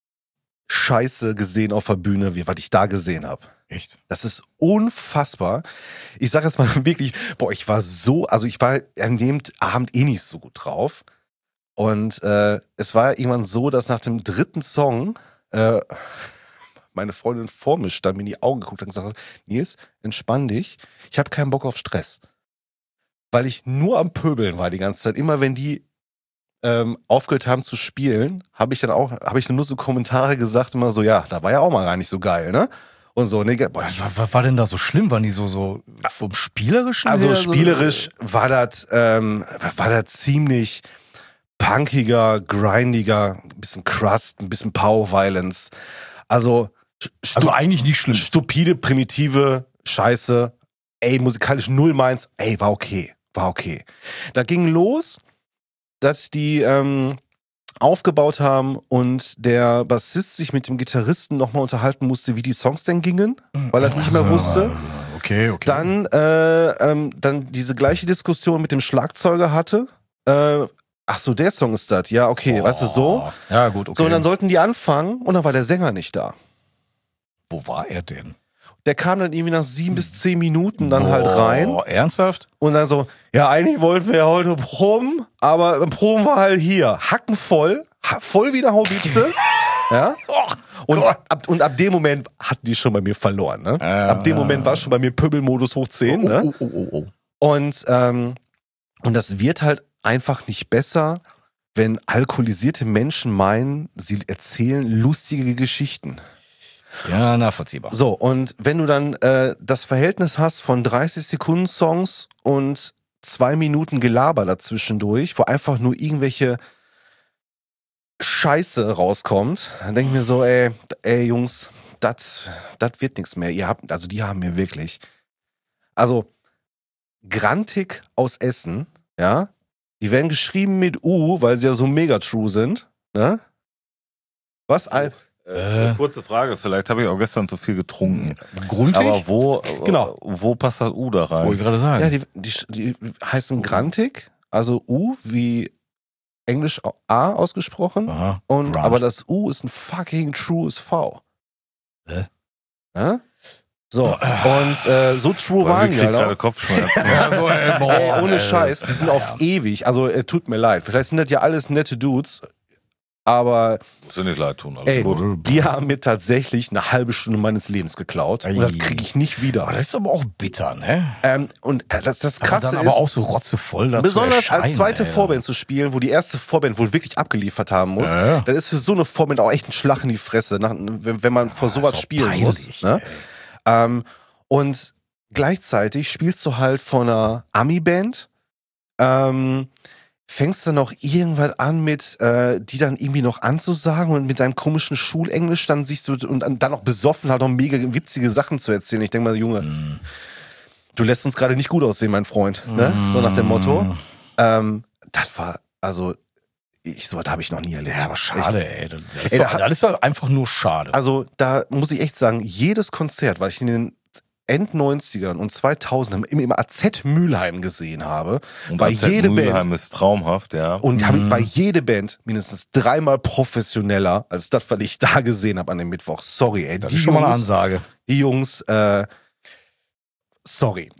Scheiße gesehen auf der Bühne, wie was ich da gesehen habe. Echt? Das ist unfassbar. Ich sage jetzt mal wirklich, boah, ich war so, also ich war an dem Abend eh nicht so gut drauf. Und äh, es war irgendwann so, dass nach dem dritten Song äh, meine Freundin vor mir stand, mir in die Augen geguckt hat und gesagt hat, Nils, entspann dich, ich habe keinen Bock auf Stress. Weil ich nur am Pöbeln war die ganze Zeit. Immer wenn die ähm, aufgehört haben zu spielen, habe ich dann auch, habe ich dann nur so Kommentare gesagt, immer so, ja, da war ja auch mal gar nicht so geil, ne? Und so, ne, boah, ich, Was, was war denn da so schlimm? Waren die so, so vom Spielerischen also her spielerisch war das, ähm, war das ziemlich punkiger, grindiger, ein bisschen Crust, ein bisschen Power Violence. Also, stu So, also eigentlich nicht schlimm. stupide, primitive Scheiße. Ey, musikalisch null meins. Ey, war okay, war okay. Da ging los, dass die ähm, aufgebaut haben und der Bassist sich mit dem Gitarristen nochmal unterhalten musste, wie die Songs denn gingen, weil er nicht mehr Ah, wusste. Okay, okay. Dann, äh, ähm, dann diese gleiche Diskussion mit dem Schlagzeuger hatte. Äh, ach so, der Song ist das. Ja, okay, weißt du, so. Ja, gut, okay. So, und dann sollten die anfangen und dann war der Sänger nicht da. Wo war er denn? Der kam dann irgendwie nach sieben bis zehn Minuten dann halt rein. Oh, ernsthaft? Und dann so, ja, eigentlich wollten wir ja heute proben, aber Proben war halt hier. Hacken voll, ha voll wie eine Haubitze. Ja? Und ab, und ab dem Moment hatten die schon bei mir verloren. Ne? Ja, ab dem ja. Moment war schon bei mir Pöbelmodus hoch zehn. Oh, Ne? oh, oh, oh, oh. Und, ähm, und das wird halt einfach nicht besser, wenn alkoholisierte Menschen meinen, sie erzählen lustige Geschichten. Ja, nachvollziehbar. So, und wenn du dann äh, das Verhältnis hast von dreißig Sekunden Songs und zwei Minuten Gelaber dazwischendurch, wo einfach nur irgendwelche Scheiße rauskommt, dann denke ich mir so, ey, ey Jungs, das wird nichts mehr. Ihr habt, also die haben mir wirklich, also Grantig aus Essen, ja, die werden geschrieben mit U, weil sie ja so mega true sind, ne? Was? Al Äh, kurze Frage, vielleicht habe ich auch gestern zu viel getrunken. Grundig? Aber wo, Genau. wo passt das U da rein? Wollte ich gerade sagen. Ja, die, die, die heißen Grantig, also U wie Englisch A ausgesprochen. Aha. Und, Grant. aber das U ist ein fucking trues V. Hä? Ja? So, und äh, so true Boah, waren ich die krieg halt gerade auch. Kopfschmerzen. Ja, so, ey, boah, Ey, ohne ey, Scheiß, das- die sind auf ewig. Also, äh, tut mir leid. Vielleicht sind das ja alles nette Dudes. aber Muss dir nicht leid tun, alles ey, gut. die haben mir tatsächlich eine halbe Stunde meines Lebens geklaut. Und das kriege ich nicht wieder. Aber das ist aber auch bitter, ne? Ähm, und äh, das, das Aber Krasse dann aber ist, auch so rotzevoll dazu besonders als zweite ey. Vorband zu spielen, wo die erste Vorband wohl wirklich abgeliefert haben muss, Ja, ja. dann ist für so eine Vorband auch echt ein Schlag in die Fresse, nach, wenn, wenn man vor Ah, sowas ist auch spielen peinlich, muss. Ne? Ähm, und gleichzeitig spielst du halt von einer Ami-Band, ähm, fängst dann noch irgendwas an mit, äh, die dann irgendwie noch anzusagen und mit deinem komischen Schulenglisch, dann siehst du, und dann noch besoffen halt noch mega witzige Sachen zu erzählen. Ich denke mal, Junge, Mm. du lässt uns gerade nicht gut aussehen, mein Freund. Ne? So nach dem Motto. Ähm, das war, also, ich, sowas habe ich noch nie erlebt. Ja, aber schade, ey. Das ist, Ey, doch, da hat- das ist doch einfach nur schade. Also, da muss ich echt sagen, jedes Konzert, was ich in den End-neunzigern und zweitausendern im, im A Z Mülheim gesehen habe, Und war A Z jede Band, Mülheim ist traumhaft, ja. und hab ich, Mhm. war jede Band mindestens dreimal professioneller als das, was ich da gesehen habe an dem Mittwoch. Sorry, ey. Das die ist schon mal eine Jungs, Ansage. die Jungs, äh, sorry.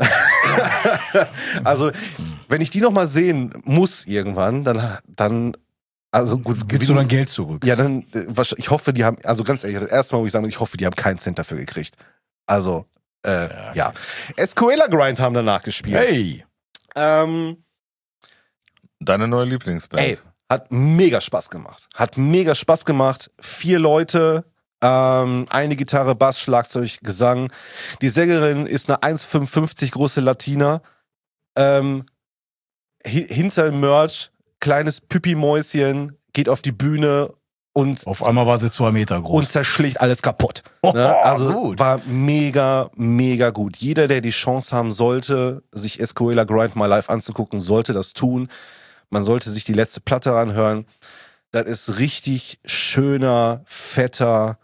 Also, wenn ich die noch mal sehen muss irgendwann, dann, dann also gut, Gibst du dann Geld zurück? ja, dann, äh, wahrscheinlich- ich hoffe, die haben, also ganz ehrlich, das erste Mal, wo ich sage, ich hoffe, die haben keinen Cent dafür gekriegt. Also, äh, Ja. ja. Escuela Grind haben danach gespielt. Hey! Ähm, Deine neue Lieblingsband. ey, hat mega Spaß gemacht. Hat mega Spaß gemacht. Vier Leute, ähm, eine Gitarre, Bass, Schlagzeug, Gesang. Die Sängerin ist eine eins Komma fünfundfünfzig große Latina. Ähm, hi hinter dem Merch, kleines Püppi-Mäuschen, geht auf die Bühne und Auf einmal war sie zwei Meter groß. und zerschlägt alles kaputt. Oh, Ne? Also gut. war mega, mega gut. Jeder, der die Chance haben sollte, sich Escuela Grind mal live anzugucken, sollte das tun. Man sollte sich die letzte Platte anhören. Das ist richtig schöner, fetter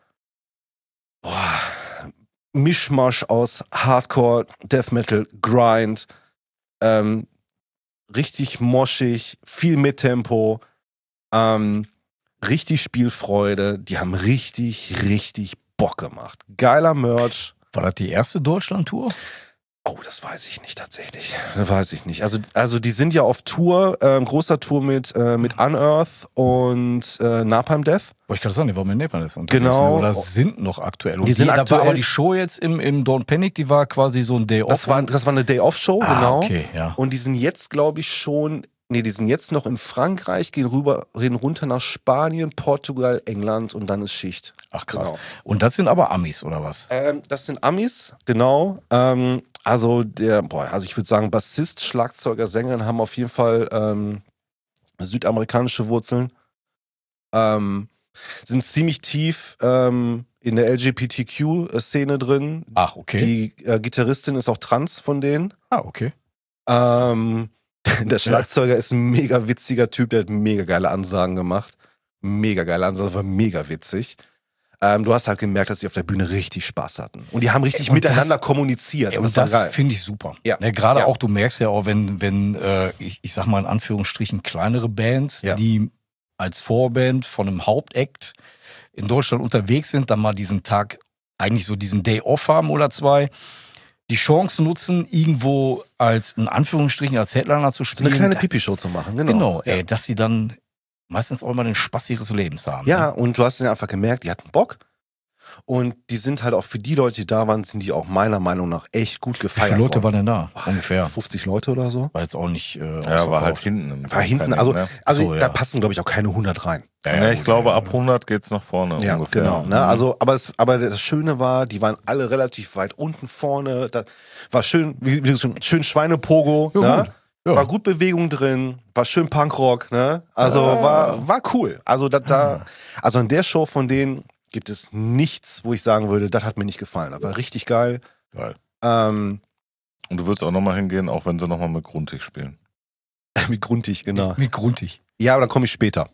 boah, Mischmasch aus Hardcore, Death Metal, Grind. Ähm, richtig moschig, viel Mittempo. Ähm, richtig Spielfreude. Die haben richtig, richtig Bock gemacht. Geiler Merch. War das die erste Deutschland-Tour? Oh, das weiß ich nicht tatsächlich. Das weiß ich nicht. Also, also die sind ja auf Tour, ähm, großer Tour mit, äh, mit Unearth und äh, Napalm Death. Wollte ich gerade sagen, die waren mit Nepal unterwegs. Genau. Oder sind noch aktuell. Und Die sind da aktuell- war aber die Show jetzt im, im Don't Panic, die war quasi so ein Day Off. Das war, das war eine Day-Off-Show, ah, genau. okay, ja. Und die sind jetzt, glaube ich, schon, nee, die sind jetzt noch in Frankreich, gehen rüber, gehen runter nach Spanien, Portugal, England und dann ist Schicht. Ach krass. Genau. Und das sind aber Amis, oder was? Ähm, das sind Amis, genau. Ähm, also der, boah, also ich würde sagen, Bassist, Schlagzeuger, Sängerin haben auf jeden Fall ähm, südamerikanische Wurzeln. Ähm, sind ziemlich tief ähm, in der L G B T Q-Szene drin. Ach, okay. Die äh, Gitarristin ist auch trans von denen. ah, okay. Ähm, der Schlagzeuger ist ein mega witziger Typ, der hat mega geile Ansagen gemacht. Mega geile Ansagen, war mega witzig. Ähm, du hast halt gemerkt, dass sie auf der Bühne richtig Spaß hatten. Und die haben richtig Und miteinander das- kommuniziert. Ja, und und das war das geil. finde ich super. Ja. Ne, Gerade Ja. auch, du merkst ja auch, wenn, wenn äh, ich, ich sag mal in Anführungsstrichen kleinere Bands, Ja. die als Vorband von einem Hauptact in Deutschland unterwegs sind, dann mal diesen Tag, eigentlich so diesen Day Off haben oder zwei, die Chance nutzen, irgendwo als, in Anführungsstrichen, als Headliner zu So spielen. eine kleine Pipi-Show zu machen, genau. Genau, ja. ey, dass sie dann meistens auch immer den Spaß ihres Lebens haben. Ja, Ne? und du hast ja einfach gemerkt, die hatten Bock. Und die sind halt auch für die Leute, die da waren, sind die auch meiner Meinung nach echt gut Wie gefeiert viele Leute worden. waren denn da? Ungefähr. fünfzig Leute oder so. War jetzt auch nicht äh, Ja, war halt ausverkauft. hinten. Im War hinten, Panic, also, ne? also So, da ja. passen, glaube ich, auch keine hundert rein. Ja, Ja, ich gut, glaube, ja, ab hundert geht's nach vorne Ja, ungefähr. genau. Ne? Mhm. Also, aber, es, aber das Schöne war, die waren alle relativ weit unten vorne. Da war schön, wie, wie schon, schön Schweinepogo. Ja, ne? gut. Ja. War gut Bewegung drin, war schön Punkrock. Ne? Also Ah. war, war cool. Also, da, da, also in der Show von denen gibt es nichts, wo ich sagen würde, das hat mir nicht gefallen. Das war richtig geil. Geil. Ähm, Und du würdest auch nochmal hingehen, auch wenn sie nochmal mit Grundig spielen. wie gruntig, genau. Wie gruntig. Ja, aber dann komme ich später.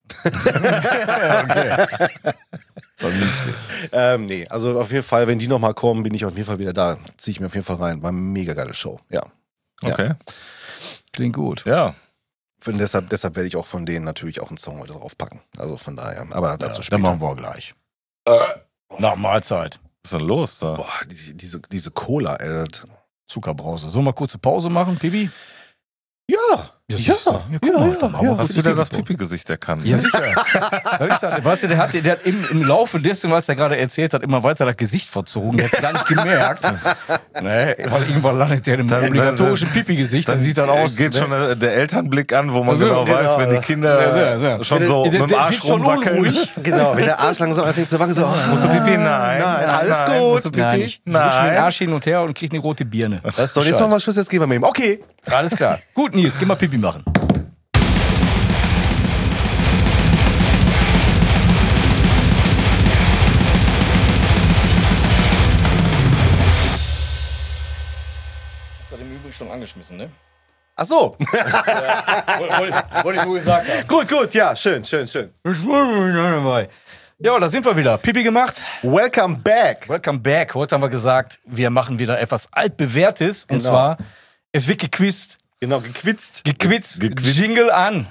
okay. Vernünftig. Ähm, nee, also auf jeden Fall, wenn die nochmal kommen, bin ich auf jeden Fall wieder da. Ziehe ich mir auf jeden Fall rein. War eine mega geile Show. Ja. Ja. Okay. Klingt gut. Ja. Und deshalb, deshalb werde ich auch von denen natürlich auch einen Song heute draufpacken. Also von daher. Aber dazu Ja, später. dann machen wir gleich. Nach Mahlzeit. Was ist denn los da? Boah, die, diese, diese Cola, ey. das- Zuckerbrause. Sollen wir mal kurze Pause machen, Pibi? Ja, Ja, Ja, siehst du. ja, guck ja, mal, ja, dann haben wir ja. was Hast du wieder das Pipi-Gesicht. Pipi-Gesicht erkannt? Ja, sicher. Ja, ich sag, weißt du, der hat, der hat im, im Laufe dessen, was er gerade erzählt hat, immer weiter das Gesicht verzogen. Der hat es gar nicht gemerkt. Nee, weil irgendwann landet der im Dann- obligatorischen Pipi-Gesicht, dann sieht das aus. Geht ne? schon äh, der Elternblick an, wo man Also, genau, genau, weiß, wenn die ja. Kinder Ja, sehr, sehr. schon Der- so der- mit dem der Arsch wird schon rumwackeln. unruhig. Genau, wenn der Arsch langsam anfängt zu wackeln, so, ah, Musst du Pipi? Nein. Nein, alles nein. gut. Musst du Pipi? Nein, ich rutsche mir den Nein. Arsch hin und her und kriege eine rote Birne. Das ist So, und jetzt Bescheid. machen wir Schluss, jetzt gehen wir mit ihm. Okay. Alles klar. Gut, Nils, geh mal Pipi machen. Ich hab das im Übrigen schon angeschmissen, ne? Ach so. Wollte wollte ich nur gesagt haben. Gut, gut, ja, schön, schön, schön. Ja, da sind wir wieder. Pipi gemacht. Welcome back. Welcome back. Heute haben wir gesagt, wir machen wieder etwas altbewährtes. Und Genau. zwar, es wird gequizt. Genau, gequitzt. Gequitzt. Gequitzt. Jingle an.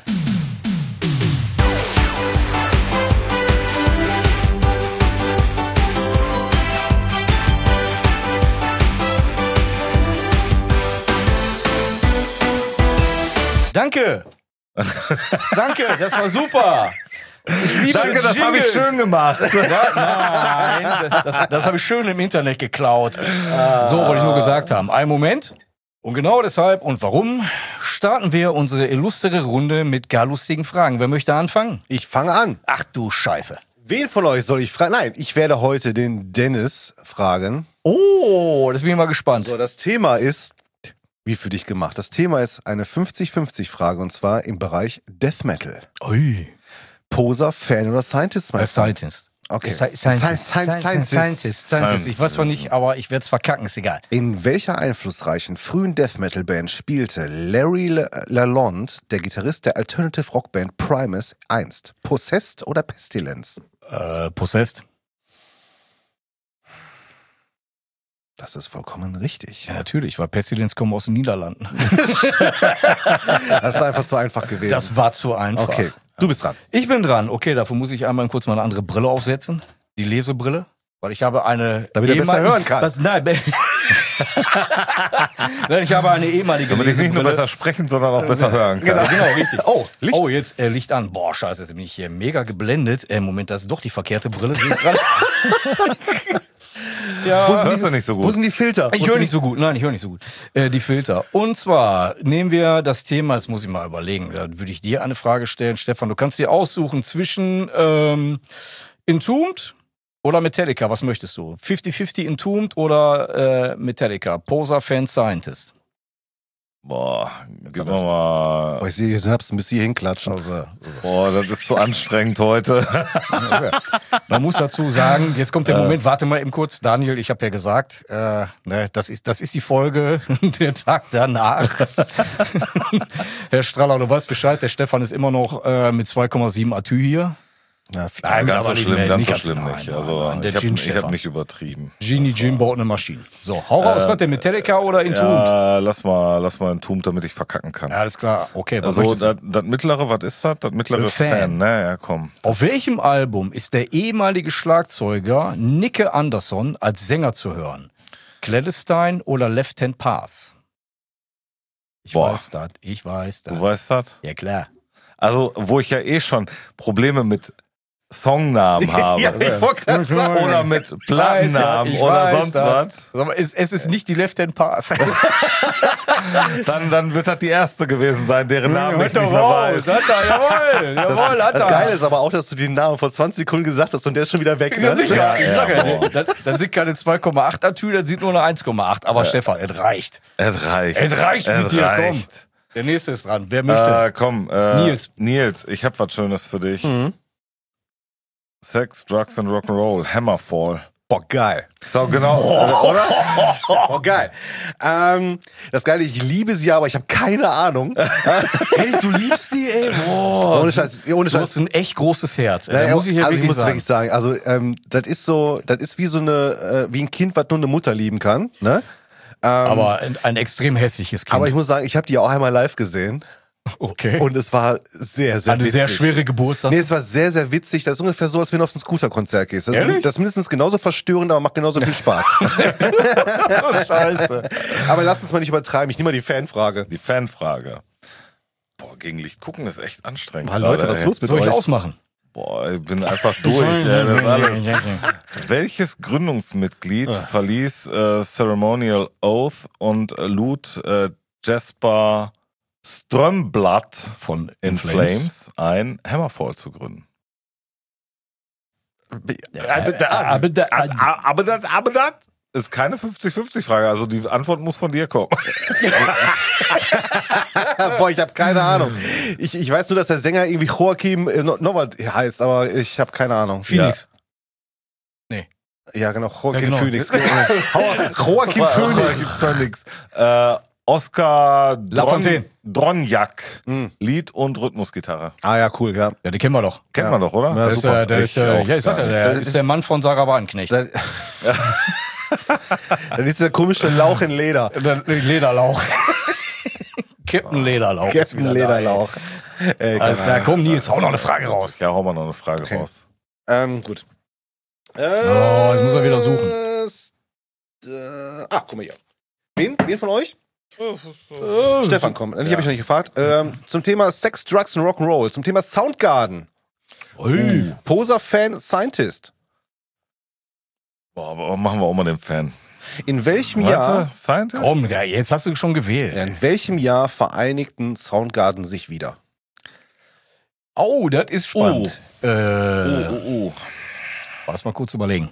Danke. Danke, das war super. Ich liebe Danke, das habe ich Jingles. schön gemacht. Ja, nein, das, das habe ich schön im Internet geklaut. So wollte ich nur gesagt haben. Einen Moment. Und genau deshalb und warum starten wir unsere illustre Runde mit gar lustigen Fragen. Wer möchte anfangen? Ich fange an. Ach du Scheiße. Wen von euch soll ich fragen? Nein, ich werde heute den Dennis fragen. Oh, das bin ich mal gespannt. So, das Thema ist, wie für dich gemacht. Das Thema ist eine fünfzig fünfzig Frage und zwar im Bereich Death Metal. Ui. Poser, Fan oder Scientist? mein Äh, Freund? Scientist. Okay. Sci- Scientist. Scientist. Scientist. Scientist. Scientist. Ich weiß zwar nicht, aber ich werde es verkacken, ist egal. In welcher einflussreichen frühen Death Metal Band spielte Larry Le- Lalonde, der Gitarrist der Alternative Rock Band Primus, einst? Possessed oder Pestilence? Äh, Possessed. Das ist vollkommen richtig. Ja, natürlich, weil Pestilence kommen aus den Niederlanden. Das ist einfach zu einfach gewesen. Das war zu einfach. Okay, du bist dran. Ich bin dran. Okay, dafür muss ich einmal kurz mal eine andere Brille aufsetzen. Die Lesebrille. Weil ich habe eine... Damit er besser ehemalige- hören kann. Was, nein, be- Nein, ich habe eine ehemalige Damit ich nicht nur Lesebrille. besser sprechen, sondern auch besser hören kann. Genau, genau, richtig. Oh, Licht. Oh, jetzt äh, Licht an. Boah, scheiße, jetzt bin ich hier mega geblendet. Äh, Moment, das ist doch die verkehrte Brille. Sehe ich gerade. Ja, Wo sind Hörst die- du nicht so Wo gut? sind die Filter? ich höre nicht so gut. Nein, ich höre nicht so gut. Äh, die Filter. Und zwar nehmen wir das Thema, das muss ich mal überlegen. Da würde ich dir eine Frage stellen. Stefan, du kannst dir aussuchen zwischen ähm, Entombed oder Metallica. Was möchtest du? fünfzig fünfzig Entombed oder äh, Metallica? Poser, Fan, Scientist. Boah, gib mir mal. Oh, ich sehe, ihr Synapsen bis hier hinklatschen. Also, Boah, das ist so anstrengend heute. man muss dazu sagen, jetzt kommt der Moment, warte mal eben kurz. Daniel, ich habe ja gesagt, äh, ne, das ist, das ist die Folge, der Tag danach. Herr Straller, du weißt Bescheid, der Stefan ist immer noch äh, mit zwei Komma sieben Atü hier. Na, Nein, ganz aber so nicht schlimm, mehr, ganz nicht so ganz- schlimm nein, nicht. nein, Also nein, der ich habe Gin ich hab Stefan. nicht übertrieben. Genie Jim baut eine Maschine. So, hau raus, was der Metallica oder Entombed? Ja. Ja, lass mal, lass mal einen Tum, damit ich verkacken kann. Alles klar, okay. Was Also möchtest du? das, das mittlere, was ist das? Das mittlere Äh, ist Fan. Fan, ne? Ja, komm. Auf welchem Album ist der ehemalige Schlagzeuger Nicke Andersson als Sänger zu hören? Clandestine oder Left Hand Path? Ich Boah. weiß das, ich weiß das. Du weißt das? Ja, klar. Also, wo ich ja eh schon Probleme mit Songnamen habe. Ja, ich wollte gerade sagen. Oder mit Plattennamen Ich oder weiß sonst das. was. Sag mal, Es, es ist nicht die Left Hand Path. Dann, dann wird das die erste gewesen sein, deren Namen ich nicht mehr weiß. Hat er, jawohl, Das, jawohl, hat das er. Geile ist aber auch, dass du den Namen vor zwanzig Sekunden gesagt hast und der ist schon wieder weg. Ja, Ne? sicher. Ja, ich ja, sag ja, boah. dann, dann sind keine zwei Komma acht Atü, dann sind nur eine eins Komma acht. Aber Stefan, es reicht. Es reicht. Es reicht mit Es dir, komm. reicht. Der nächste ist dran. Wer möchte? Äh, komm, äh, Nils. Nils, ich hab was Schönes für dich. Mhm. Sex, Drugs and Rock'n'Roll, Hammerfall. Boah, geil. So, genau, äh, oder? Boah, geil. Ähm, das Geile, ich liebe sie, aber ich habe keine Ahnung. Hey, du liebst die, ey. Boah. Ohne Scheiß, ohne Du Scheiß. hast ein echt großes Herz. Ey. Da Naja, muss ich ja also ich wirklich muss sagen. wirklich sagen, also ähm, das ist so, das ist wie so eine, äh, wie ein Kind, was nur eine Mutter lieben kann. Ne? Ähm, aber ein, ein extrem hässliches Kind. aber ich muss sagen, ich habe die auch einmal live gesehen okay. und es war sehr, sehr eine witzig. sehr schwere Geburtstag. Nee, es war sehr, sehr witzig. Das ist ungefähr so, als wenn du auf ein Scooter-Konzert gehst. Das Ehrlich? ist, das ist mindestens genauso verstörend, aber macht genauso viel Spaß. Scheiße. Aber lass uns mal nicht übertreiben. Ich nehme mal die Fanfrage. Die Fanfrage. Boah, gegen Licht gucken ist echt anstrengend. Mann, Leute, gerade, was ist ey. los mit Soll ich euch? ausmachen? Boah, ich bin einfach durch. ja, das ist alles. Welches Gründungsmitglied verließ äh, Ceremonial Oath und äh, lud äh, Jesper Strömblatt Von in Flames ein, Hammerfall zu gründen? aber da, Aber das, aber das ist keine fünfzig fünfzig Frage. Also die Antwort muss von dir kommen. Boah, ich habe keine Ahnung. Ich, ich weiß nur, dass der Sänger irgendwie Joachim äh, no- Nowak heißt, aber ich habe keine Ahnung. Phoenix. Ja, genau, Joachim Ja, genau. Phoenix. Joachim Phoenix. Phoenix. Äh, Oscar Dron Lafontaine. Dronjak, Mhm. Lied und Rhythmusgitarre. Ah ja, cool, ja. Ja, den kennen wir doch. Kennt Ja. man doch, oder? Ja, Der ist, super. äh, der Ich ist, äh, auch ja, ich sag ja, gar der nicht. ist der Mann von Sarah Wagenknecht. Dann, dann ist der komische Lauch in Leder. Der Lederlauch. Captain Lederlauch. ist Captain wieder da, Lederlauch. Ey, ey. Alles klar, komm Nils, hau noch eine Frage raus. Ja, hau mal noch eine Frage Okay. raus. Ähm, gut. Äh, Oh, ich muss er wieder suchen. Äh, ah, guck mal hier. Wen? Wen von euch? Äh, Stefan, komm. Die habe ich noch nicht gefragt. Ähm, zum Thema Sex, Drugs und Rock'n'Roll. Zum Thema Soundgarden. Ui. Poser-Fan, Scientist. Boah, aber machen wir auch mal den Fan. In welchem Meinst Jahr, du? Scientist? Komm, ja, jetzt hast du schon gewählt. in welchem Jahr vereinigten Soundgarden sich wieder? Oh, das ist spannend. Oh, Äh, oh, oh. Lass mal kurz überlegen.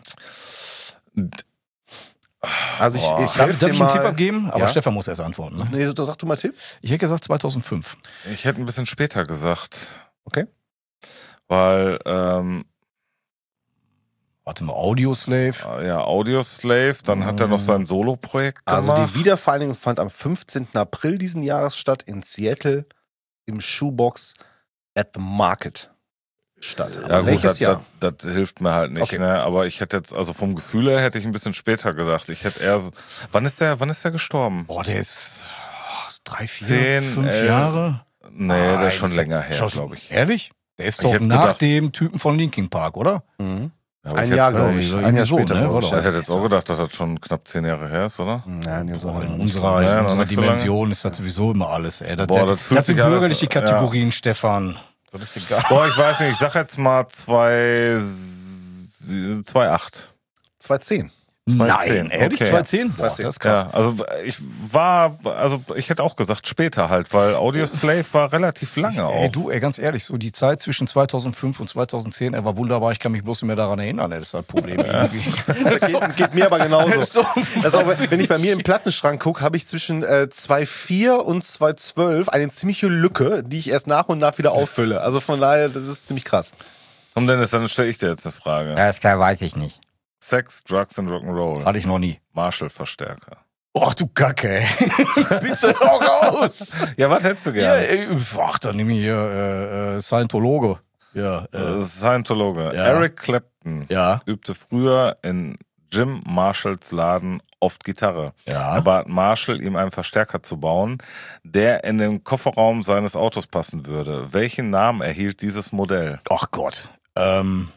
Also ich, Boah. ich Darf, helf darf dir ich einen mal. Tipp abgeben? Aber Ja? Stefan muss erst antworten. Ne? Nee, da sag du mal Tipp. Ich hätte gesagt zweitausendfünf. Ich hätte ein bisschen später gesagt. Okay. Weil, ähm, Warte mal, Audioslave. ja, Audioslave, dann hat er noch sein Solo-Projekt Also gemacht. die Wiedervereinigung fand am fünfzehnten April diesen Jahres statt in Seattle im Shoebox at the Market statt. Aber Ja gut, welches das, Jahr? das, das hilft mir halt nicht, Okay. ne? Aber ich hätte jetzt, also vom Gefühl her hätte ich ein bisschen später gedacht. Ich hätte eher, so- wann ist der, wann ist der gestorben? Boah, der ist oh, drei, vier, Zehn, fünf elf. Jahre. Nee, der ist Ah, schon jetzt- länger her, schon- glaube ich. Ehrlich? Der ist Ich doch hätte nach gedacht- dem Typen von Linkin Park, oder? Mhm. Ja, aber Ein ich Jahr, hätte, glaube ich. so Ein Jahr irgendwie so, später, ne? glaube War ich. doch- Ich hätte jetzt auch gedacht, dass das schon knapp zehn Jahre her ist, oder? Nein, nicht so Boah, in lange. unserer, Ja, in noch unserer nicht so lange. Dimension ist das sowieso immer alles. Ey. Das, Boah, das, das fühlt das sind sich alles- bürgerliche ja. Kategorien, Stefan. Das ist egal. Boah, ich weiß nicht, ich sag jetzt mal zwei, zwei Komma acht. zweitausendzehn. Nein, ehrlich? Okay. zweitausendzehn? Boah, zweitausendzehn. das ist krass. Ja, also ich war, also ich hätte auch gesagt später halt, weil Audioslave war relativ lange auch. Ey, du, ey, ganz ehrlich, so die Zeit zwischen zweitausendfünf und zweitausendzehn, er war wunderbar, ich kann mich bloß nicht mehr daran erinnern, ey, das ist das Problem irgendwie. Geht, geht mir aber genauso. So. Das ist auch, wenn ich bei mir im Plattenschrank gucke, habe ich zwischen äh, zwei Komma vier und zwei Komma zwölf eine ziemliche Lücke, die ich erst nach und nach wieder auffülle. Also von daher, das ist ziemlich krass. Komm Dennis, dann stelle ich dir jetzt eine Frage. Das klar, weiß ich nicht. Sex, Drugs and Rock'n'Roll. Hatte ich noch nie. Marshall-Verstärker. Och, du Kacke, ey. Bitte auch raus. Ja, was hättest du Ja, gerne? ey, ach, dann nehme ich hier äh, äh, Scientologe. Ja, äh, Äh, Scientologe. Ja. Eric Clapton ja, übte früher in Jim Marshalls Laden oft Gitarre. ja. Er bat Marshall, ihm einen Verstärker zu bauen, der in den Kofferraum seines Autos passen würde. Welchen Namen erhielt dieses Modell? Ach Gott. Ähm,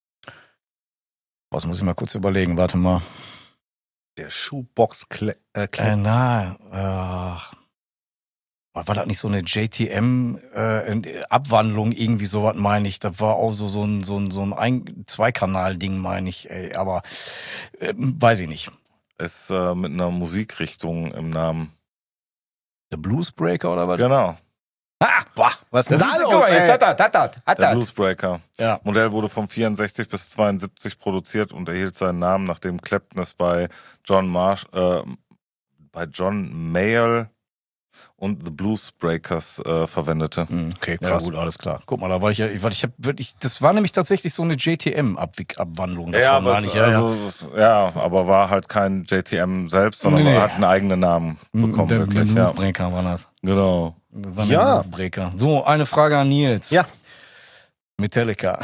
was muss ich mal kurz überlegen? Warte mal. Der Shoebox Kle äh, Äh, Kle na, ach. War das nicht so eine J T M-Abwandlung, irgendwie sowas, meine ich? Das war auch so, so ein, so ein, so ein, ein Zweikanal-Ding, meine ich. Ey, aber äh, weiß ich nicht. Ist äh, mit einer Musikrichtung im Namen. The Bluesbreaker oder was? Genau, Ah, Boah, was das ist ist da guck los, mal, jetzt ey? hat er, hat er, hat der er. Bluesbreaker. Ja. Modell wurde von vierundsechzig bis zweiundsiebzig produziert und erhielt seinen Namen, nachdem Clapton es bei John Marsh, äh, bei John Mayall und The Bluesbreakers äh, verwendete. Hm. Okay, Ja krass. gut, alles klar. Guck mal, da war ich ja, ich, ich habe wirklich, das war nämlich tatsächlich so eine J T M-Abwandlung davon, Ja, aber, meine es, ich. Ja, ja. also, ja, aber war halt kein J T M selbst, sondern Nee, nee. hat einen eigenen Namen bekommen, der, wirklich. der Ja. Bluesbreaker war das. Genau. Das war Ja. der Bluesbreaker. So, eine Frage an Nils. Ja. Metallica.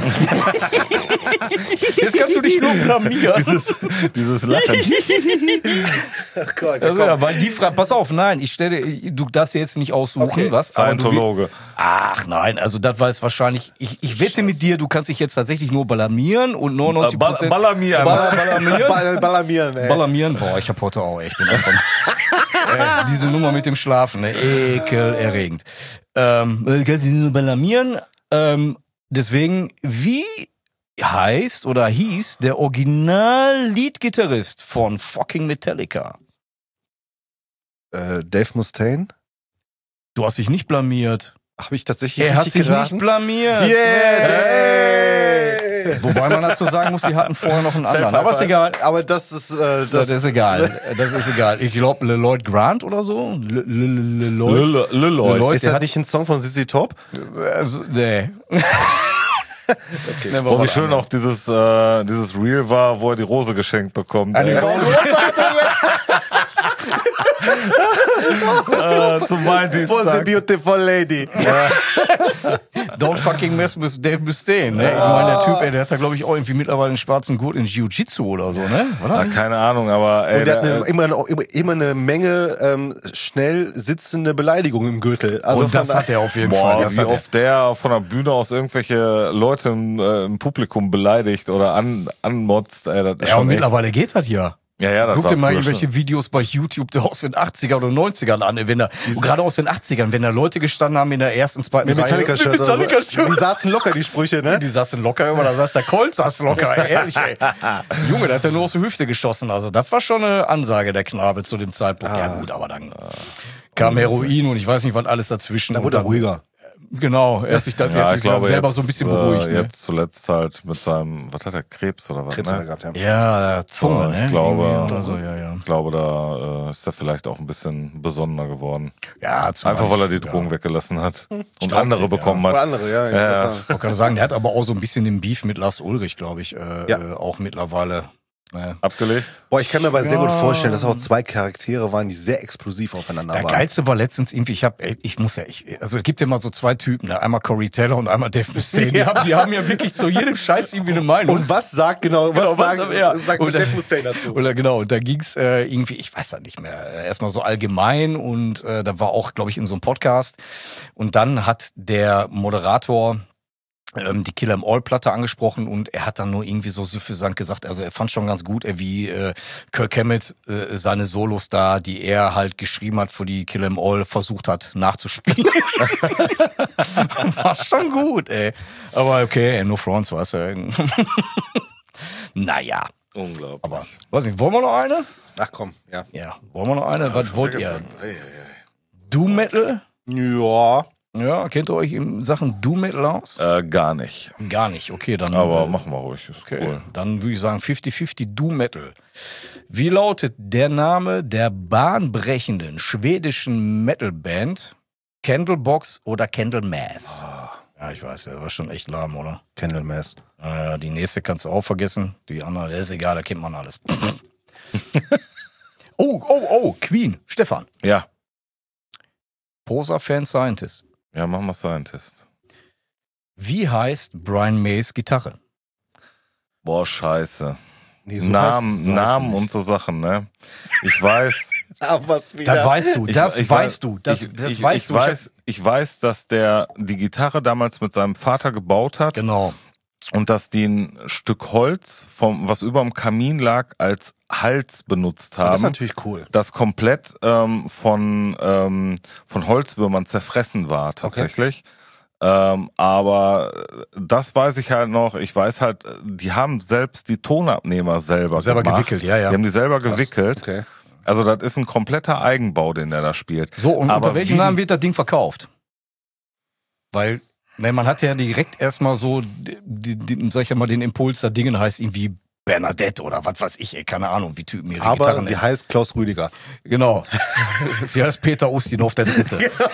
Jetzt kannst du dich nur blamieren. Dieses, dieses Lachen. Ach Gott, Also, ja, weil die Frage, pass auf, nein, ich stelle, du darfst dir jetzt nicht aussuchen, Okay. was? aber du- Scientologe. Ach nein, also das war jetzt wahrscheinlich, ich, ich wette mit dir, du kannst dich jetzt tatsächlich nur blamieren und neunundneunzig Prozent Ball- Ballamieren. Ball- Ballamieren. Ball, Ballamieren, ey. Ballamieren, boah, ich hab heute auch echt den davon. äh, diese Nummer mit dem Schlafen, ne? Ekelerregend. Ähm, äh, kannst du nur ballamieren? Ähm, deswegen, wie heißt oder hieß der Original-Lead-Gitarrist von fucking Metallica? Äh, Dave Mustaine? Du hast dich nicht blamiert. Habe ich tatsächlich Er hat richtig sich geraten? nicht blamiert. Yeah! Wobei man dazu sagen muss, sie hatten vorher noch einen anderen. Aber ist egal. Aber das ist, äh, Das, das, ist egal. Das ist egal. Ich glaube, LeLoid Grant oder so. Le- Le- Le- LeLoid. Le- Le- Leute. Leute, ist der das hat- nicht ein Song von Z Z Top? Also, nee. okay. Oh, wie schön auch dieses, äh, dieses Reel war, wo er die Rose geschenkt bekommt. Eine ey. Rose. äh, zum Was a Valentinstag. beautiful lady. Don't fucking mess with Dave Mustaine. Ne? Ich meine, der Typ, ey, der hat da, glaube ich, auch irgendwie mittlerweile einen schwarzen Gurt in Jiu-Jitsu oder so, ne? Oder? Ah, keine Ahnung, aber ey, Und der hat der- eine, immer, eine, immer, immer eine Menge ähm, schnell sitzende Beleidigungen im Gürtel. Also Und das von- hat er auf jeden boah, Fall. Das wie hat er. oft der von der Bühne aus irgendwelche Leute im, äh, im Publikum beleidigt oder an, anmotzt. Ey, das ist Ja, und schon echt- mittlerweile geht das hier. Ja, ja, das Guck war dir mal früher irgendwelche schon. Videos bei YouTube der aus den achtzigern oder neunzigern an, wenn da, und gerade aus den achtzigern, wenn da Leute gestanden haben in der ersten, zweiten mit Metallica-Shirt. Mit oder so. Metallica-Shirt. Die saßen locker, die Sprüche, ne? Die saßen locker, immer da saß der Colt, saß locker, ey, ehrlich, ey. Junge, der hat ja nur aus der Hüfte geschossen, also das war schon eine Ansage, der Knabe zu dem Zeitpunkt. Ja gut, aber dann kam Heroin und ich weiß nicht, was alles dazwischen. Da und wurde er dann, ruhiger. Genau, er hat sich, dann, er Ja, hat ich sich glaube, selber jetzt, so ein bisschen beruhigt. Äh, Ne? jetzt zuletzt halt mit seinem, was hat er, Krebs oder was? Krebs ne? hat er gehabt, ja. Ja, Zunge, Oh, ne? ich glaube, Irgendwie oder so, ja, ja. Ich glaube, da äh, ist er vielleicht auch ein bisschen besonderer geworden. Ja, zum Einfach weil er die Beispiel, Drogen weggelassen hat und glaub, andere ja. bekommen Oder hat. andere, ja. ich Ja, würd ja. sagen. Ich wollte gerade sagen, der hat aber auch so ein bisschen den Beef mit Lars Ulrich, glaube ich, äh, Ja. äh, auch mittlerweile. Ne? Abgelegt? Boah, ich kann mir aber sehr Ja. gut vorstellen, dass auch zwei Charaktere waren, die sehr explosiv aufeinander Der waren. geilste war letztens irgendwie, ich hab, ey, ich muss ja, ich, also es gibt ja mal so zwei Typen, ne? Einmal Corey Taylor und einmal Dave Mustaine. Die, Ja. haben, die haben ja wirklich zu jedem Scheiß irgendwie eine Meinung. Und was sagt genau, was Genau, was- sagt, ja. sagt Und- Dave Mustaine dazu? Oder genau, und da ging's äh, irgendwie, ich weiß ja nicht mehr, äh, erstmal so allgemein und äh, da war auch, glaube ich, in so einem Podcast. Und dann hat der Moderator ähm, die Kill 'Em All Platte angesprochen und er hat dann nur irgendwie so suffisant gesagt, also er fand schon ganz gut, äh, wie äh, Kirk Hammett äh, seine Solos da, die er halt geschrieben hat für die Kill 'Em All, versucht hat nachzuspielen. War schon gut, ey. Aber okay, no fronts, weißt du. Naja, Unglaublich. aber weiß nicht, wollen wir noch eine? Ach komm, ja. Ja, wollen wir noch eine? Was wollt ihr? Ei, ei, Doom Metal? Ja. Ja, kennt ihr euch in Sachen Doom Metal aus? Äh, gar nicht. Gar nicht, okay, dann. Aber äh, machen wir ruhig, ist okay, cool. dann würde ich sagen fifty fifty Doom Metal. Wie lautet der Name der bahnbrechenden schwedischen Metalband Candlebox oder Candlemass? Ja, ich weiß, der war schon echt lahm, oder? Candlemass. Naja, die nächste kannst du auch vergessen. Die andere, der ist egal, da kennt man alles. oh, oh, oh, Queen, Stefan. Ja, Poser Fan Scientist. ja, machen wir Scientist. Wie heißt Brian Mays Gitarre? Boah, scheiße. Nee, so Namen, heißt- so heißt Namen sie und nicht. so Sachen, ne? Ich weiß, Aber was wieder. Das weißt du, ich, das ich weißt weiß, du, das, ich, das ich, weißt ich du. Ich hab- Weiß, ich weiß, dass der die Gitarre damals mit seinem Vater gebaut hat Genau. und dass die ein Stück Holz, vom, was über dem Kamin lag, als Hals benutzt haben. Das ist natürlich cool. das komplett ähm, von, ähm, von Holzwürmern zerfressen war tatsächlich. Ähm, aber das weiß ich halt noch. Ich weiß halt, die haben selbst die Tonabnehmer selber, Selber gemacht. gewickelt, ja, ja. Die haben die selber Krass. gewickelt. Okay. Also das ist ein kompletter Eigenbau, den der da spielt. So, und Aber unter welchem wie- Namen wird das Ding verkauft? Weil, ne, man hat ja direkt erstmal so, die, die, sag ich ja mal, den Impuls, das Ding heißt irgendwie Bernadette oder was weiß ich, ey, keine Ahnung, wie Typen ihre Aber Gitarren sie nennen. heißt Klaus Rüdiger. Genau. Die heißt Peter Ustinov, der Dritte.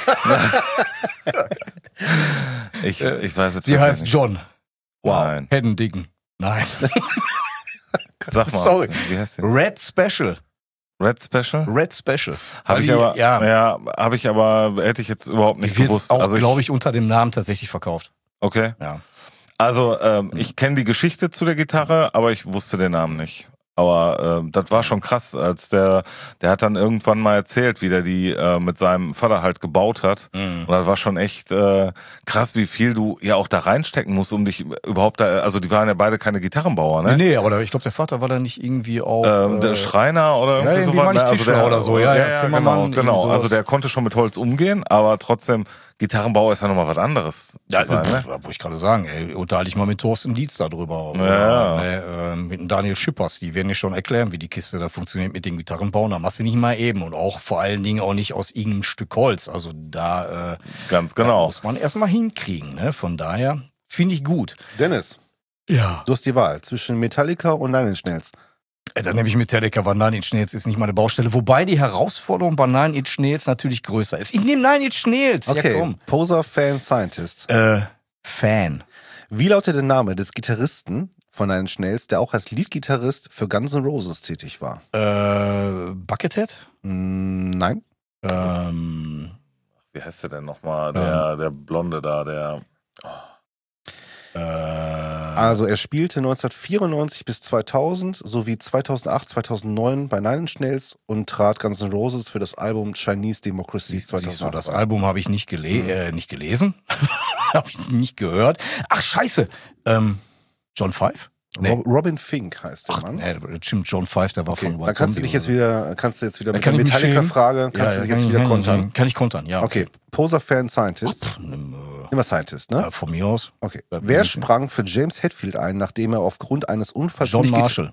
Ich, ich weiß jetzt Sie wirklich heißt nicht. John Nein. Heddendicken. Nein. Sag mal, Sorry. wie heißt die? Red Special. Red Special? Red Special. Habe Weil ich die- aber, ja, ja, habe ich aber, hätte ich jetzt überhaupt nicht die wird gewusst. auch, also ich, glaube ich, unter dem Namen tatsächlich verkauft. Okay. Ja. Also, ähm, ich kenne die Geschichte zu der Gitarre, aber ich wusste den Namen nicht. Aber äh, das war schon krass, als der, der hat dann irgendwann mal erzählt, wie der die äh, mit seinem Vater halt gebaut hat. Mhm. Und das war schon echt äh, krass, wie viel du ja auch da reinstecken musst, um dich überhaupt da, also die waren ja beide keine Gitarrenbauer, ne? Nee, nee, aber ich glaube, der Vater war da nicht irgendwie auch... Ähm, der äh, Schreiner oder irgendwie irgendwie so meine ich also Tischler der, oder so, ja, ja, Zimmermann, genau, genau. irgendwie sowas. Also der konnte schon mit Holz umgehen, aber trotzdem, Gitarrenbauer ist ja nochmal was anderes Ja, zu sein, ne? pf, wollte ich gerade sagen, ey, unterhalte ich mal mit Thorsten Dietz darüber. Oder, Ja. ne, äh, mit dem Daniel Schippers, die werden dir schon erklären, wie die Kiste da funktioniert mit dem Gitarrenbauen. Da machst du nicht mal eben und auch vor allen Dingen auch nicht aus irgendeinem Stück Holz. Also da, äh, Ganz da genau. muss man erstmal hinkriegen. Ne? Von daher finde ich gut. Dennis, Ja. du hast die Wahl zwischen Metallica und Nine Inch Nails. Äh, Dann nehme ich Metallica, weil Nine Inch Nails ist nicht meine Baustelle. Wobei die Herausforderung bei Nine Inch Nails natürlich größer ist. Ich nehme Nine Inch Nails. Okay, Ja, komm. Poser, Fan, Scientist. Äh, Fan. Wie lautet der Name des Gitarristen von Nine Inch Nails, der auch als Leadgitarrist für Guns N' Roses tätig war? Äh, Buckethead? Mm, nein. Ähm, Wie heißt der denn nochmal? Der, der Blonde da, der. äh, Also er spielte neunzehnhundertvierundneunzig bis zweitausend sowie zweitausendacht, zweitausendneun bei Nine Inch Nails und trat Guns N' Roses für das Album Chinese Democracy Siehst, siehst du, zweitausendacht das bei. Album habe ich nicht, gele äh, nicht gelesen. Habe ich nicht gehört. Ach, scheiße. Ähm, John Five? Nee. Rob- Robin Fink heißt der Ach, Mann. nee, stimmt, John Five, der war Okay, von dann kannst du dich jetzt wieder, kannst du jetzt wieder Da mit kann der ich mich schämen. Metallica-Frage, kannst du dich jetzt wieder kontern. Kann ich kontern, ja. Okay, Poser, Fan, Scientist. Pff, nimm, Immer Scientist, äh, ne? ja, von mir aus. Okay. Ja, Wer bin ich- sprang für James Hetfield ein, nachdem er aufgrund eines Unfalls John nicht Gita- Marshall.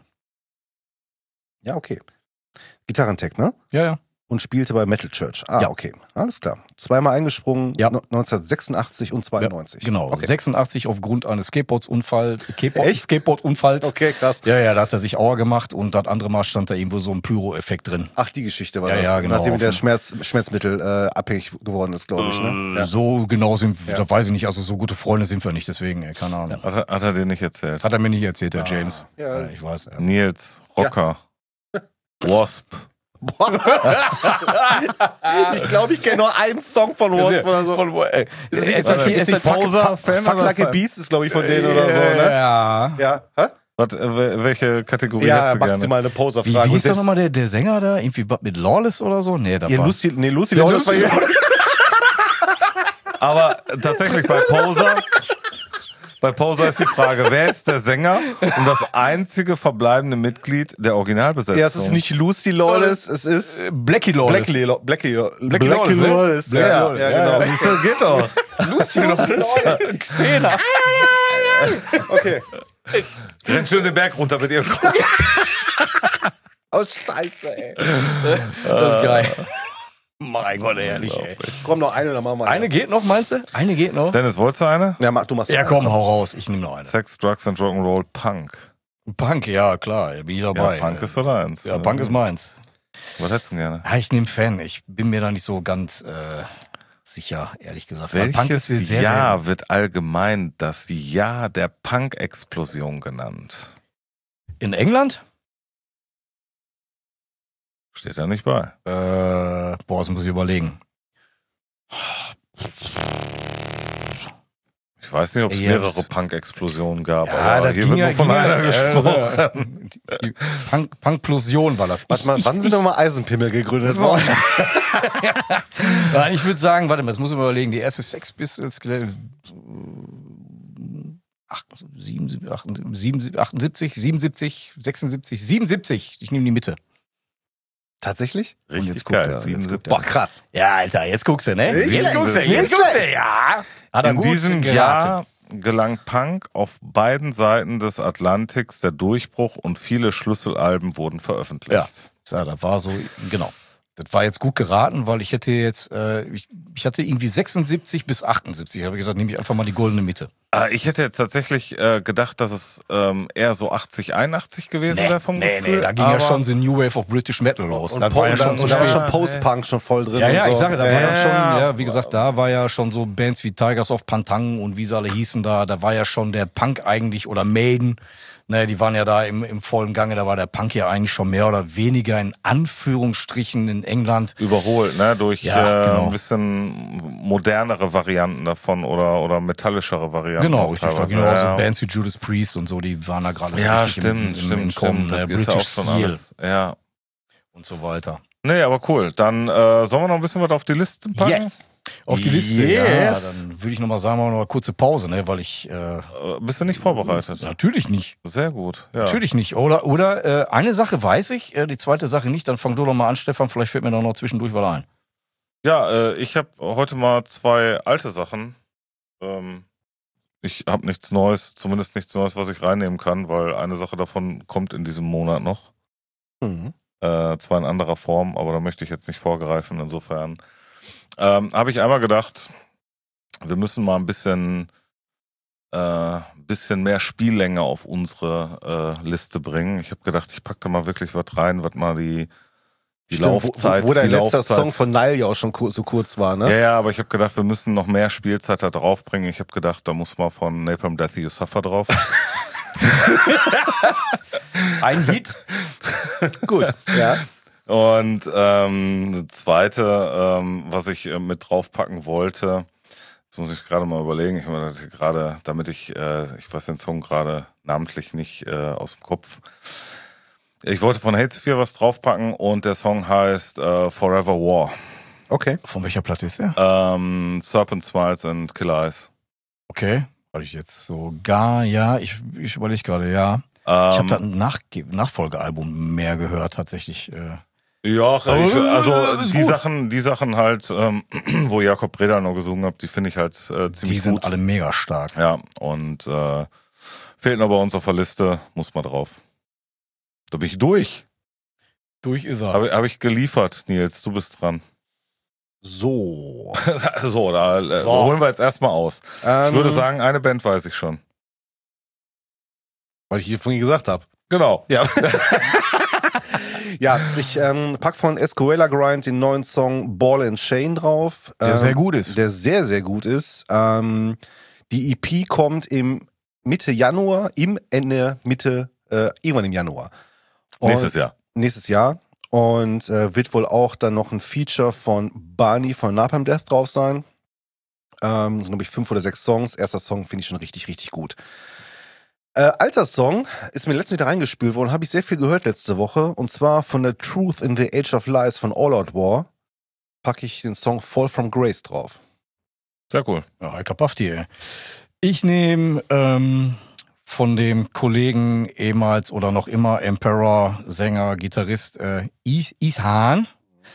Ja, okay. Gitarrentech, ne? Ja, ja. Und spielte bei Metal Church. Ah, Ja. okay. Alles klar. Zweimal eingesprungen, Ja. no- neunzehnhundertsechsundachtzig und zweiundneunzig. Genau. Okay. sechsundachtzig aufgrund eines Skateboardunfalls. Skateboard, Echt? Skateboardunfalls. Okay, krass. Ja, ja, da hat er sich Auer gemacht und das andere Mal stand da irgendwo so ein Pyro-Effekt drin. Ach, die Geschichte war Ja, das. ja, genau. Nachdem Auf der dem- Schmerz, Schmerzmittel äh, abhängig geworden ist, glaube ich. Ne? Äh, Ja. So genau sind wir, Ja. da weiß ich nicht, also so gute Freunde sind wir nicht, deswegen, ey, keine Ahnung. Hat er, hat er dir nicht erzählt? Hat er mir nicht erzählt, der Ah, James. ja. Ja, ich weiß. Ja. Nils, Rocker, Wasp. Ich glaube, ich kenne nur einen Song von Wasp oder so. Von, ey, Ist nicht, äh, ist nicht, ist nicht Fuck, Poser, Fuck, Fan Fuck oder Like a Fan? Beast ist, glaube ich, von denen oder so, ne? Ja. Ja, hä? Was, äh, wel- welche Kategorie Ja, hättest du macht sie gerne? mal eine Wie, Poser-Frage. wie Und hieß doch selbst- nochmal der, der Sänger da? Irgendwie mit Lawless oder so? Nee, da Ja, war... Lucy, nee, Lucy Ja, Lawless war Lucy- hier. Aber tatsächlich bei Poser, bei Poser ist die Frage, wer ist der Sänger und das einzige verbleibende Mitglied der Originalbesetzung? Ja, es ist nicht Lucy Lawless, es ist Äh, Blackie Lawless. Blackie Law- Blackie Law- Blackie Blackie Lawless, ne? Lawless. Blackie Ja, Lawless, ja, ja, genau. ja. Siehst du, geht doch. Lucy Lawless. Xena. Okay. Renn schön den Berg runter mit ihr. Oh, scheiße, ey. Das ist geil. Mein Gott, ehrlich, ey. Komm, noch eine, dann machen wir Eine geht noch, meinst du? Eine geht noch? Dennis, wolltest du eine? Ja, mach, du machst Ja, eine. komm, hau raus. Ich nehme noch eine. Sex, Drugs and Rock'n'Roll, Punk. Punk, ja, klar, bin ich dabei. Ja, Punk ist so deins. Ja, Punk ist meins. Was hättest du denn gerne? Ja, ich nehme Fan. Ich bin mir da nicht so ganz äh, sicher, ehrlich gesagt. Weil Punk Welches ist sehr, Jahr sehr... wird allgemein das Jahr der Punk-Explosion genannt? In England? Steht da nicht bei. Äh, boah, das muss ich überlegen. Ich weiß nicht, ob es Ja, mehrere das- Punk-Explosionen gab, Ja, aber das hier ging wird ja- nur von ging ja- einer äh, gesprochen. Die, die Punk, Punkplosion war das. Warte mal, Ich- wann sind nochmal Eisenpimmel gegründet worden? Nein, ich würde sagen, warte mal, das muss ich mal überlegen. Die erste Sex Pistols, äh, acht, sieben, acht, sieben, achtundsiebzig, siebenundsiebzig, sechsundsiebzig, siebenundsiebzig. Ich nehme die Mitte. Tatsächlich? Und Richtig jetzt guckt geil. er, jetzt siebenundsiebzig. guckt Boah, krass. Ja, Alter, jetzt guckst du, ne? Nicht Jetzt schlecht. guckst du, Nicht jetzt guckst du, schlecht. ja. Hat er In gut diesem geraten. Jahr gelang Punk auf beiden Seiten des Atlantiks der Durchbruch und viele Schlüsselalben wurden veröffentlicht. Ja, ja, das war so, genau. Das war jetzt gut geraten, weil ich hätte jetzt, äh, ich, ich hatte irgendwie sechsundsiebzig bis achtundsiebzig. Ich habe gesagt, nehme ich einfach mal die goldene Mitte. Äh, Ich hätte jetzt tatsächlich äh, gedacht, dass es ähm, eher so achtzig, einundachtzig gewesen wäre vom nee, Gefühl. nee, da ging aber ja schon the New Wave of British Metal los. Und, Das Po- war ja und, schon und zu da war spät. schon Post-Punk schon voll drin. Ja, und ja, so. ich sage, da war Ja, dann schon, ja. ja, wie gesagt, da war ja schon so Bands wie Tigers of Pantang und wie sie alle hießen da, da war ja schon der Punk eigentlich oder Maiden, Naja, die waren ja da im, im vollen Gange, da war der Punk ja eigentlich schon mehr oder weniger in Anführungsstrichen in England. Überholt, ne? Durch Ja, äh, genau. ein bisschen modernere Varianten davon oder, oder metallischere Varianten. Genau, auch richtig. Da teilweise. genau, ja, so ja. Bands wie Judas Priest und so, die waren da gerade so Ja, richtig stimmt, im, im, stimmt, im stimmt. Kommen, ne? Das ist ja auch British schon Steel alles. Ja. und so weiter. Nee, aber cool. Dann äh, sollen wir noch ein bisschen was auf die Liste packen? Yes! Auf die Liste, ja. Yes. Dann würde ich nochmal sagen, machen wir noch eine kurze Pause, ne? Weil ich äh, Äh, bist du nicht vorbereitet? natürlich nicht. Sehr gut. Ja. Natürlich nicht. Oder, oder äh, eine Sache weiß ich, äh, die zweite Sache nicht. Dann fang du doch mal an, Stefan. Vielleicht fällt mir da noch zwischendurch was ein. Ja, äh, ich habe heute mal zwei alte Sachen. Ähm, ich habe nichts Neues, zumindest nichts Neues, was ich reinnehmen kann, weil eine Sache davon kommt in diesem Monat noch. Mhm. Äh, zwar in anderer Form, aber da möchte ich jetzt nicht vorgreifen. Insofern ähm, habe ich einmal gedacht, wir müssen mal ein bisschen, äh, bisschen mehr Spiellänge auf unsere äh, Liste bringen. Ich habe gedacht, ich packe da mal wirklich was rein, was mal die, die Stimmt, Laufzeit, wo, wo der die letzte Laufzeit. Song von Nile ja auch schon kur so kurz war, ne? Ja, ja, aber ich habe gedacht, wir müssen noch mehr Spielzeit da draufbringen. Ich habe gedacht, da muss mal von Napalm Death You Suffer drauf. Ein Hit. Gut, ja. Und ähm, das zweite, ähm, was ich äh, mit draufpacken wollte, jetzt muss ich gerade mal überlegen, ich meine, gerade, damit ich, äh, ich weiß den Song gerade namentlich nicht äh, aus dem Kopf. Ich wollte von Hatesphere was draufpacken und der Song heißt äh, Forever War. Okay. Von welcher Platte ist der? Ähm, Serpent Smiles and Killer Eyes. Okay. Hatte ich jetzt so gar, ja, ich, ich überlege gerade, ja. Ähm, Ich habe da ein Nach Nachfolgealbum mehr gehört, tatsächlich. Äh. Ja, ich, also Aber, äh, ist die gut. Sachen, die Sachen halt, ähm, wo Jakob Breda noch gesungen hat, die finde ich halt äh, Die ziemlich sind gut. alle mega stark. Ja, und äh, fehlt noch bei uns auf der Liste, muss mal drauf. Da bin ich durch. Durch ist er. Habe hab ich geliefert, Nils, du bist dran. So. so, da äh, So. holen wir jetzt erstmal aus. Ähm, Ich würde sagen, eine Band weiß ich schon. weil ich hier vorhin gesagt habe. Genau. Ja. Ja, ich ähm, pack von Escuela Grind den neuen Song Ball and Chain drauf. Der ähm, sehr gut ist. Der sehr, sehr gut ist. Ähm, die E P kommt im Mitte Januar, im Ende, Mitte, äh, irgendwann im Januar. Und Nächstes Jahr. Nächstes Jahr. Und äh, wird wohl auch dann noch ein Feature von Barney von Napalm Death drauf sein. Ähm, sind, glaube ich, fünf oder sechs Songs. Erster Song finde ich schon richtig, richtig gut. Äh, alter Song ist mir letztens wieder reingespült worden, habe ich sehr viel gehört letzte Woche. Und zwar von der Truth in the Age of Lies von All Out War packe ich den Song Fall from Grace drauf. Sehr cool. Ja, Alka Pafti, ey. Ich nehme ähm, von dem Kollegen ehemals oder noch immer Emperor, Sänger, Gitarrist äh, Is Ishan.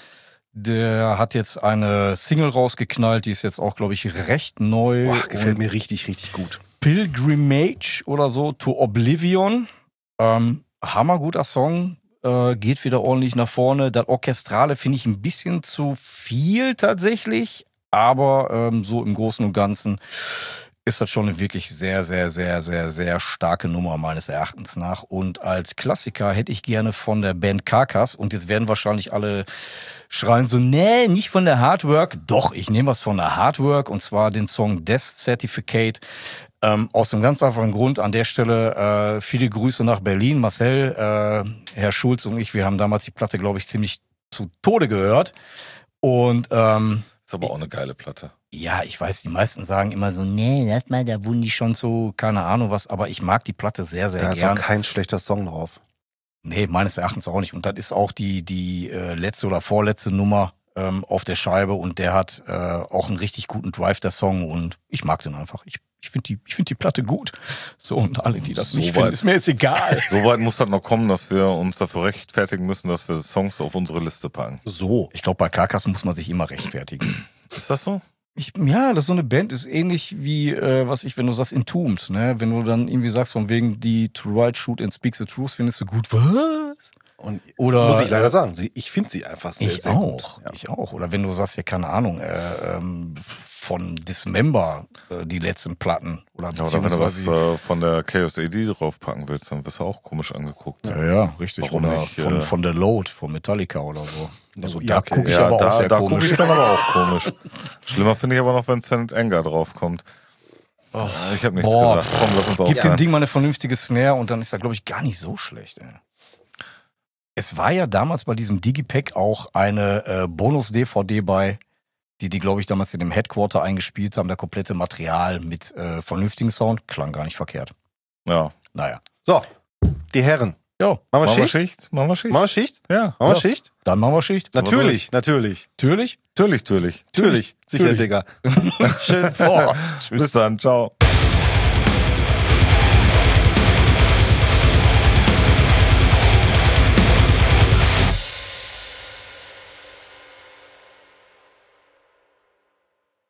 Der hat jetzt eine Single rausgeknallt, die ist jetzt auch, glaube ich, recht neu. Boah, gefällt Und mir richtig, richtig gut. Pilgrimage oder so, To Oblivion. Ähm, hammerguter Song, äh, geht wieder ordentlich nach vorne. Das Orchestrale finde ich ein bisschen zu viel tatsächlich, aber ähm, so im Großen und Ganzen ist das schon eine wirklich sehr, sehr, sehr, sehr, sehr starke Nummer meines Erachtens nach. Und als Klassiker hätte ich gerne von der Band Carcass, und jetzt werden wahrscheinlich alle schreien so, nee, nicht von der Hardwork. Doch, ich nehme was von der Hardwork, und zwar den Song Death Certificate. Ähm, aus einem ganz einfachen Grund an der Stelle äh, viele Grüße nach Berlin. Marcel, äh, Herr Schulz und ich, wir haben damals die Platte, glaube ich, ziemlich zu Tode gehört. Und ähm, Ist aber auch eine geile Platte. ja, ich weiß, die meisten sagen immer so, nee, lass mal, da wurden die schon so, keine Ahnung was, aber ich mag die Platte sehr, sehr Da ist auch gern. kein schlechter Song drauf. Nee, meines Erachtens auch nicht. Und das ist auch die, die äh, letzte oder vorletzte Nummer ähm, auf der Scheibe, und der hat äh, auch einen richtig guten Drive, der Song, und ich mag den einfach. Ich, ich finde die, ich find die Platte gut. So, und alle, die das So nicht weit. finden, ist mir jetzt egal. Soweit muss das noch kommen, dass wir uns dafür rechtfertigen müssen, dass wir Songs auf unsere Liste packen. So. Ich glaube, bei Carcass muss man sich immer rechtfertigen. Ist das so? Ich, ja, das ist so eine Band, ist ähnlich wie, äh, was ich, wenn du sagst, Entombed, ne? Wenn du dann irgendwie sagst, von wegen die To Write, Shoot and Speak the Truth, findest du gut, was? Und Oder, muss ich leider sagen, sie, ich finde sie einfach sehr, Ich sehr auch, gut. Ja. ich auch. Oder wenn du sagst, ja, keine Ahnung, äh, ähm, von Dismember, äh, die letzten Platten. Oder Ja, oder wenn du was beziehungsweise, äh, von der Chaos A D draufpacken willst, dann wirst du auch komisch angeguckt. ja, ja, richtig. Warum oder nicht, von, äh, von The Load, von Metallica oder so. Also Ja, da okay. gucke ich ja, aber da, auch sehr da gucke komisch. ich dann aber auch komisch. Schlimmer finde ich aber noch, wenn Senate Anger draufkommt. Oh. Ich habe nichts Boah, gesagt. Komm, lass uns Gib aufhören. dem Ding mal eine vernünftige Snare und dann ist er, glaube ich, gar nicht so schlecht. Ey. Es war ja damals bei diesem Digipack auch eine äh, Bonus-D V D bei, die die, glaube ich, damals in dem Headquarter eingespielt haben. Der komplette Material mit äh, vernünftigen Sound. Klang gar nicht verkehrt. Ja. Naja. So, die Herren. Ja, Machen wir Machen wir Schicht? Schicht? Machen wir Schicht? Machen wir Schicht? Ja. Machen wir Ja. Schicht? dann machen wir Schicht. Natürlich, natürlich. Natürlich? Natürlich, natürlich. Natürlich. Sicher, Natürlich. Digga. Tschüss. Boah. Bis dann. Ciao.